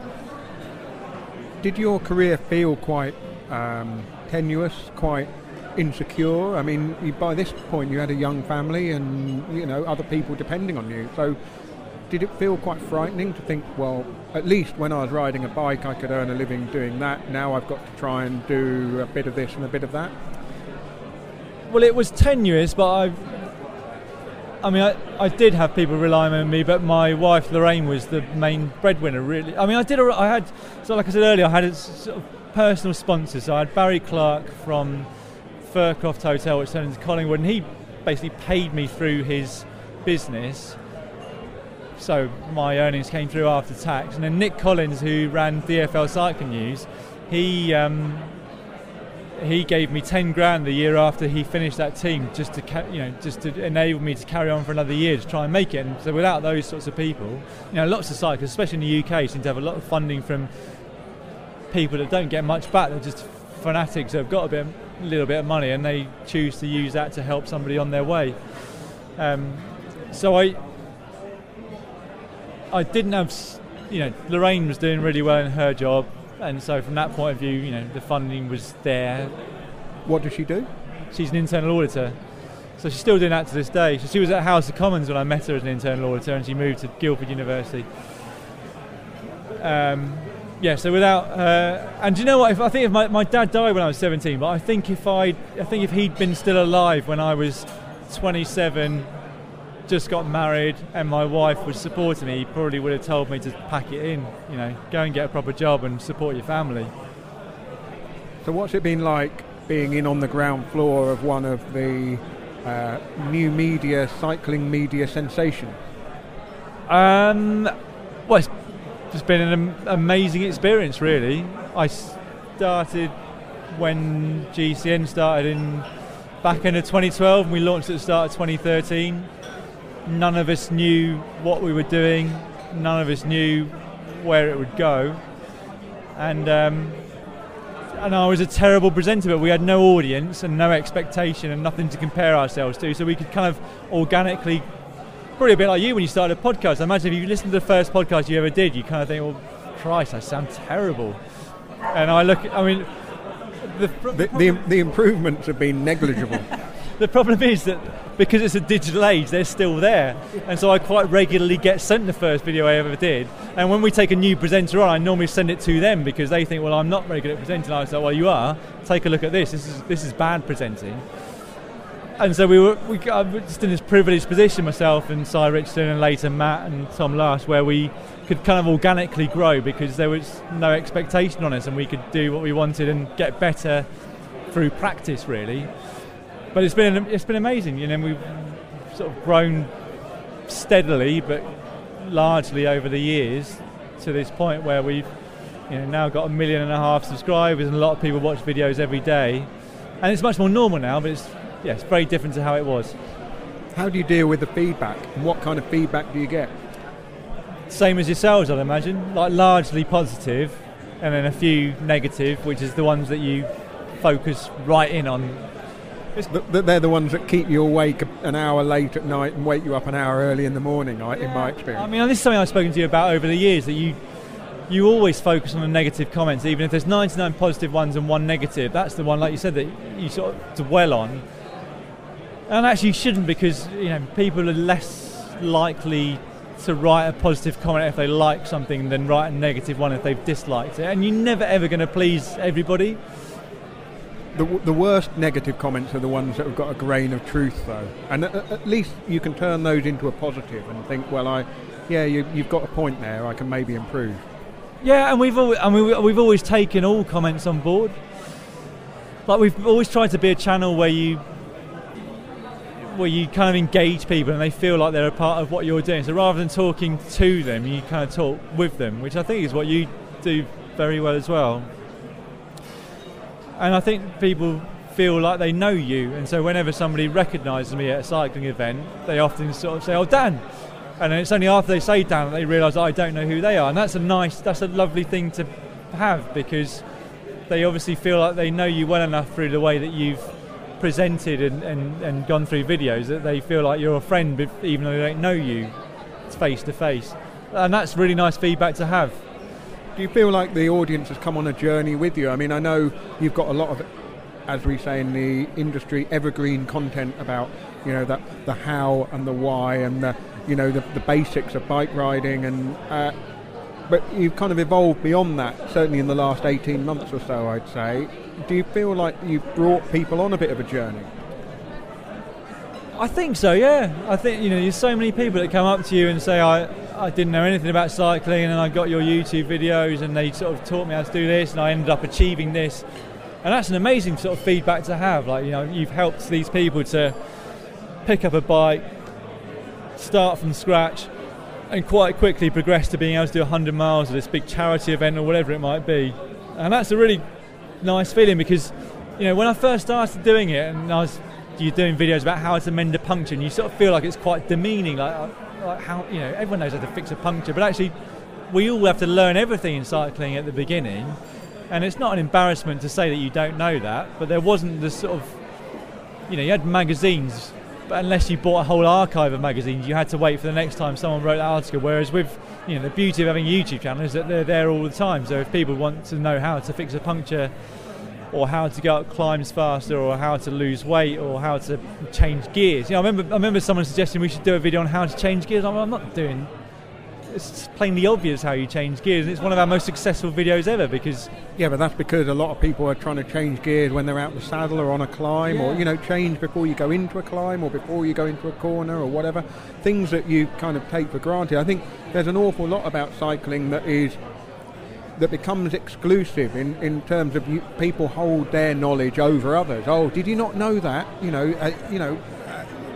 Did your career feel quite um, tenuous, quite insecure? I mean, you, by this point you had a young family and, you know, other people depending on you, so did it feel quite frightening to think, well, at least when I was riding a bike I could earn a living doing that, now I've got to try and do a bit of this and a bit of that? Well, it was tenuous, but I I mean, I, I did have people relying on me, but my wife Lorraine was the main breadwinner, really. I mean, I did, I had, so like I said earlier, I had a sort of personal sponsors. So I had Barry Clark from Furcroft Hotel, which turned into Collingwood, and he basically paid me through his business. So my earnings came through after tax, and then Nick Collins, who ran D F L Cycling News, he um, he gave me ten grand the year after he finished that team, just to ca- you know just to enable me to carry on for another year to try and make it. And so without those sorts of people, you know, lots of cyclists, especially in the U K, seem to have a lot of funding from people that don't get much back. They're just fanatics who have got a bit, a little bit of money, and they choose to use that to help somebody on their way. Um, so I. I didn't have, you know, Lorraine was doing really well in her job, and so from that point of view, you know, the funding was there. What does she do? She's an internal auditor, so she's still doing that to this day. So she was at House of Commons when I met her as an internal auditor, and she moved to Guildford University. Um, yeah, so without her, and do you know what? If, I think if my, my dad died when I was seventeen, but I think if I, I think if he'd been still alive when I was twenty-seven. Just got married, and my wife was supporting me, he probably would have told me to pack it in, you know, go and get a proper job and support your family. So what's it been like being in on the ground floor of one of the uh, new media, cycling media sensation? Um, well, it's just been an am- amazing experience, really. I started when G C N started in back end of twenty twelve, and we launched at the start of twenty thirteen. None of us knew what we were doing. None of us knew where it would go. And um, and I was a terrible presenter, but we had no audience and no expectation and nothing to compare ourselves to, so we could kind of organically, probably a bit like you when you started a podcast. I imagine if you listened to the first podcast you ever did, you kind of think, well, Christ, I sound terrible. And I look, I mean, the The, the, the improvements have been negligible. The problem is that because it's a digital age, they're still there. And so I quite regularly get sent the first video I ever did. And when we take a new presenter on, I normally send it to them because they think, well, I'm not very good at presenting. I was like, well, you are. Take a look at this. This is this is bad presenting. And so we were we got just in this privileged position, myself and Cy Richardson and later Matt and Tom Last, where we could kind of organically grow because there was no expectation on us and we could do what we wanted and get better through practice, really. But it's been it's been amazing, you know. We've sort of grown steadily, but largely over the years to this point where we've, you know, now got a million and a half subscribers, and a lot of people watch videos every day, and it's much more normal now. But it's yeah, it's very different to how it was. How do you deal with the feedback, and what kind of feedback do you get? Same as yourselves, I'd imagine, like largely positive, and then a few negative, which is the ones that you focus right in on. The, they're the ones that keep you awake an hour late at night and wake you up an hour early in the morning, I, in my experience. I mean, this is something I've spoken to you about over the years, that you you always focus on the negative comments, even if there's ninety-nine positive ones and one negative. That's the one, like you said, that you sort of dwell on. And actually you shouldn't, because, you know, people are less likely to write a positive comment if they like something than write a negative one if they've disliked it. And you're never ever going to please everybody. The, the worst negative comments are the ones that have got a grain of truth, though, and at, at least you can turn those into a positive and think, well, I, yeah, you, you've got a point there. I can maybe improve. Yeah, and we've always, I mean, we've always taken all comments on board. Like, we've always tried to be a channel where you, where you kind of engage people and they feel like they're a part of what you're doing. So rather than talking to them, you kind of talk with them, which I think is what you do very well as well. And I think people feel like they know you, and so whenever somebody recognises me at a cycling event, they often sort of say, "Oh, Dan," and then it's only after they say Dan that they realise I don't know who they are, and that's a nice, that's a lovely thing to have, because they obviously feel like they know you well enough through the way that you've presented and, and, and gone through videos, that they feel like you're a friend even though they don't know you face to face, and that's really nice feedback to have. Do you feel like the audience has come on a journey with you? I mean, I know you've got a lot of, as we say in the industry, evergreen content about, you know, the, the how and the why and the, you know, the, the basics of bike riding, and uh, but you've kind of evolved beyond that, certainly in the last eighteen months or so, I'd say. Do you feel like you've brought people on a bit of a journey? I think so, yeah. I think, you know, there's so many people that come up to you and say, I, I didn't know anything about cycling, and I got your YouTube videos and they sort of taught me how to do this and I ended up achieving this. And that's an amazing sort of feedback to have. Like, you know, you've helped these people to pick up a bike, start from scratch, and quite quickly progress to being able to do one hundred miles at this big charity event or whatever it might be. And that's a really nice feeling, because, you know, when I first started doing it and I was you're doing videos about how to mend a puncture, and you sort of feel like it's quite demeaning, like, like how, you know, everyone knows how to fix a puncture, but actually we all have to learn everything in cycling at the beginning, and it's not an embarrassment to say that you don't know that. But there wasn't the sort of, you know, you had magazines, but unless you bought a whole archive of magazines, you had to wait for the next time someone wrote an article. Whereas with, you know, the beauty of having a YouTube channel is that they're there all the time, so if people want to know how to fix a puncture, or how to go up climbs faster, or how to lose weight, or how to change gears. You know, I remember I remember someone suggesting we should do a video on how to change gears. I'm, I'm not doing. It's plainly obvious how you change gears, and it's one of our most successful videos ever, because. Yeah, but that's because a lot of people are trying to change gears when they're out the saddle or on a climb, yeah. or, you know, change before you go into a climb or before you go into a corner or whatever. Things that you kind of take for granted. I think there's an awful lot about cycling that is. that becomes exclusive in, in terms of you, people hold their knowledge over others. Oh, did you not know that? You know, uh, you know,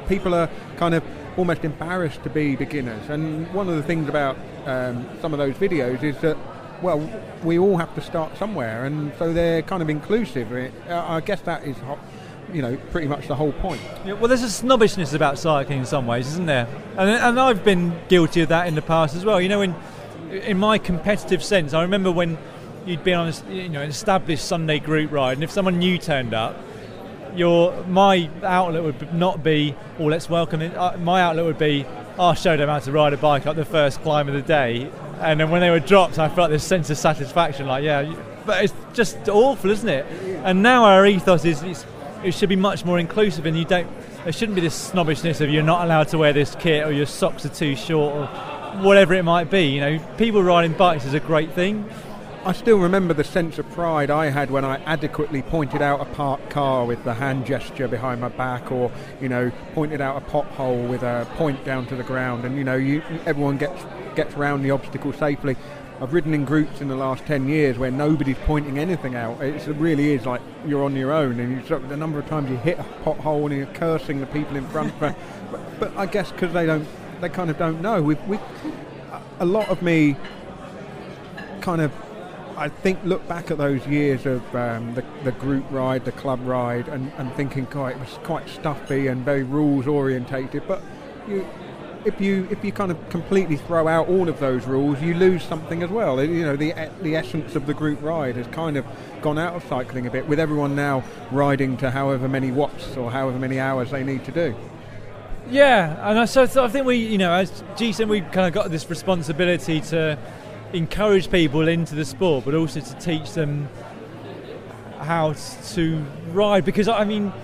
people are kind of almost embarrassed to be beginners. And one of the things about um, some of those videos is that, well, we all have to start somewhere, and so they're kind of inclusive. It, uh, I guess that is, ho- you know, pretty much the whole point. Yeah, well, there's a snobbishness about cycling in some ways, isn't there? And, and I've been guilty of that in the past as well. You know, in in my competitive sense, I remember when you'd been on a, you know, an established Sunday group ride, and if someone new turned up, your my outlet would not be, oh, let's welcome it. Uh, my outlet would be, oh, I'll show them how to ride a bike up the first climb of the day. And then when they were dropped, I felt this sense of satisfaction, like, yeah, but it's just awful, isn't it? And now our ethos is, is it should be much more inclusive, and you don't. There shouldn't be this snobbishness of you're not allowed to wear this kit, or your socks are too short, or whatever it might be. You know, people riding bikes is a great thing. I still remember the sense of pride I had when I adequately pointed out a parked car with the hand gesture behind my back, or, you know, pointed out a pothole with a point down to the ground, and, you know, you, everyone gets gets round the obstacle safely. I've ridden in groups in the last ten years where nobody's pointing anything out. It's, it really is like you're on your own, and you sort of, the number of times you hit a pothole and you're cursing the people in front. but, but I guess because they don't, they kind of don't know. We, we, a lot of me kind of, I think, look back at those years of um, the, the group ride, the club ride, and, and thinking, God, it was quite stuffy and very rules orientated. But you, if you if you kind of completely throw out all of those rules, you lose something as well. You know, the the essence of the group ride has kind of gone out of cycling a bit, with everyone now riding to however many watts or however many hours they need to do. Yeah, and I, so, so I think we, you know, as G C, we kind of got this responsibility to encourage people into the sport, but also to teach them how to ride. Because I mean,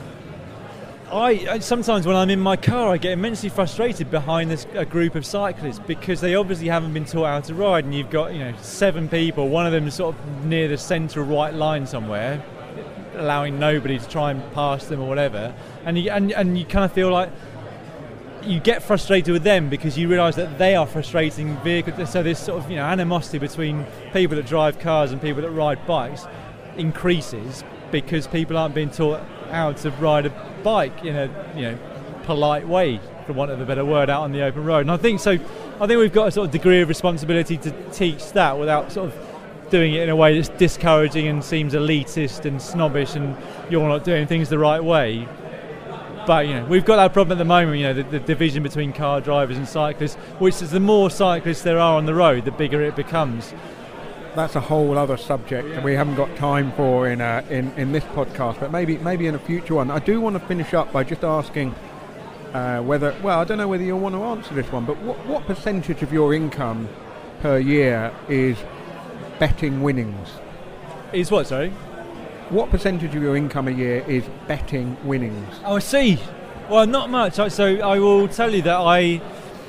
I sometimes when I'm in my car, I get immensely frustrated behind this, a group of cyclists, because they obviously haven't been taught how to ride, and you've got, you know, seven people, one of them is sort of near the centre white line somewhere, allowing nobody to try and pass them or whatever, and you and, and you kind of feel like you get frustrated with them because you realise that they are frustrating vehicles. So this sort of, you know, animosity between people that drive cars and people that ride bikes increases because people aren't being taught how to ride a bike in a, you know, polite way, for want of a better word, out on the open road. And I think so. I think we've got a sort of degree of responsibility to teach that without sort of doing it in a way that's discouraging and seems elitist and snobbish, and you're not doing things the right way. But, you know, we've got that problem at the moment, you know, the, the division between car drivers and cyclists, which is the more cyclists there are on the road, the bigger it becomes. That's a whole other subject that we haven't got time for in, uh, in in this podcast, but maybe maybe in a future one. I do want to finish up by just asking uh, whether, well, I don't know whether you'll want to answer this one, but what, what percentage of your income per year is betting winnings? Is what, sorry? What percentage of your income a year is betting winnings? Oh, I see. Well, not much. So I will tell you that I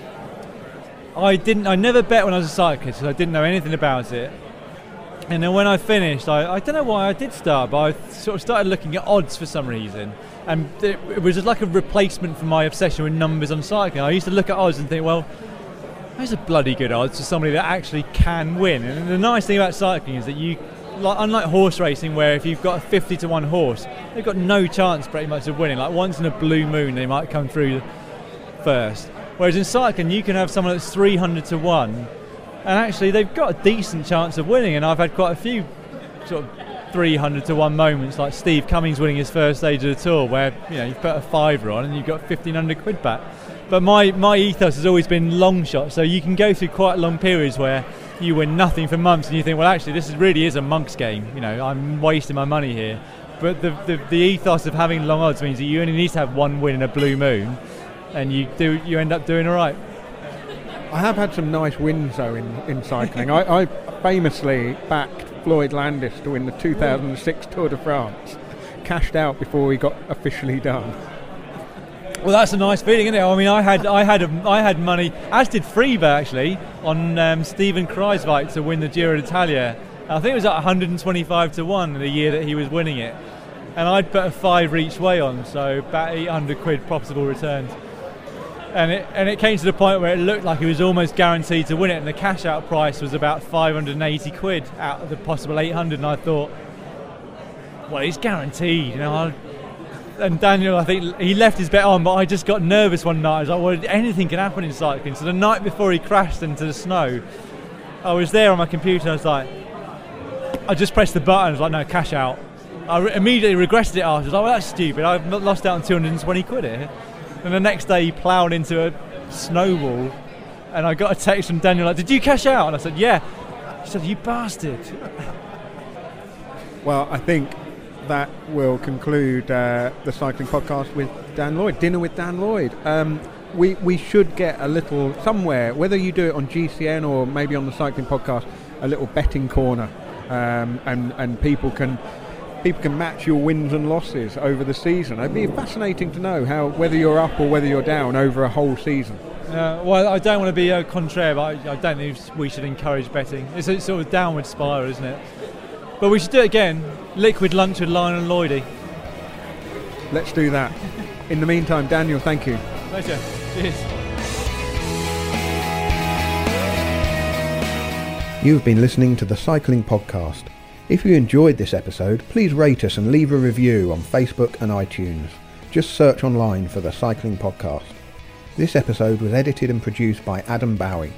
I didn't. I never bet when I was a cyclist because I didn't know anything about it. And then when I finished, I, I don't know why I did start, but I sort of started looking at odds for some reason. And it, it was just like a replacement for my obsession with numbers on cycling. I used to look at odds and think, well, those are bloody good odds for somebody that actually can win. And the nice thing about cycling is that you, like, unlike horse racing, where if you've got a fifty to one horse, they've got no chance pretty much of winning. Like once in a blue moon, they might come through first. Whereas in cycling, you can have someone that's three hundred to one, and actually they've got a decent chance of winning. And I've had quite a few sort of three hundred to one moments, like Steve Cummings winning his first stage of the Tour, where, you know, you've put a fiver on and you've got fifteen hundred quid back. But my, my ethos has always been long shot, so you can go through quite long periods where you win nothing for months and you think, well, actually this is really is a monk's game, you know, I'm wasting my money here. But the, the, the ethos of having long odds means that you only need to have one win in a blue moon, and you do you end up doing all right. I have had some nice wins though in, in cycling. I, I famously backed Floyd Landis to win the two thousand six Tour de France, cashed out before he got officially done. Well, that's a nice feeling, isn't it? I mean, I had I had a, I had money, as did Freeba actually, on um, Stephen Kruijswijk to win the Giro d'Italia. I think it was at one hundred twenty-five to one the year that he was winning it, and I'd put a five each way on, so about eight hundred quid profitable returns. And it and it came to the point where it looked like he was almost guaranteed to win it, and the cash out price was about five hundred eighty quid out of the possible eight hundred, and I thought, well, he's guaranteed, you know, I'll and Daniel, I think he left his bet on, but I just got nervous one night. I was like, well, anything can happen in cycling. So the night before he crashed into the snow, I was there on my computer. I was like, I just pressed the button. I was like, no, cash out. I re- immediately regretted it after. I was like, well, that's stupid. I've lost out on two hundred twenty quid here. And the next day he ploughed into a snowball, and I got a text from Daniel like, did you cash out? And I said, yeah. He said, you bastard. Well, I think that will conclude uh, the cycling podcast with Dan Lloyd, Dinner with Dan Lloyd. Um, we we should get a little, somewhere, whether you do it on G C N or maybe on the cycling podcast, a little betting corner, um, and, and people can... People can match your wins and losses over the season. It'd be fascinating to know how whether you're up or whether you're down over a whole season. Uh, well, I don't want to be uh, contraire, but I, I don't think we should encourage betting. It's a sort of downward spiral, isn't it? But we should do it again. Liquid lunch with Lionel Lloydie. Let's do that. In the meantime, Daniel, thank you. Pleasure. Cheers. You've been listening to the Cycling Podcast. If you enjoyed this episode, please rate us and leave a review on Facebook and iTunes. Just search online for the Cycling Podcast. This episode was edited and produced by Adam Bowie.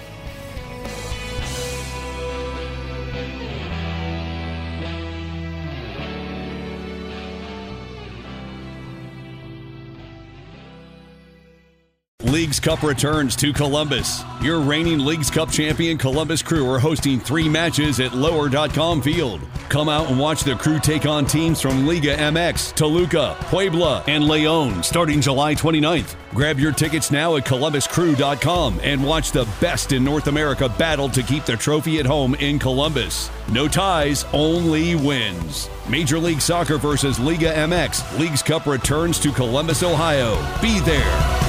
Leagues Cup returns to Columbus. Your reigning Leagues Cup champion Columbus Crew are hosting three matches at lower dot com Field. Come out and watch the Crew take on teams from Liga M X, Toluca, Puebla, and León starting July twenty-ninth. Grab your tickets now at columbus crew dot com and watch the best in North America battle to keep the trophy at home in Columbus. No ties, only wins. Major League Soccer versus Liga M X. Leagues Cup returns to Columbus, Ohio. Be there.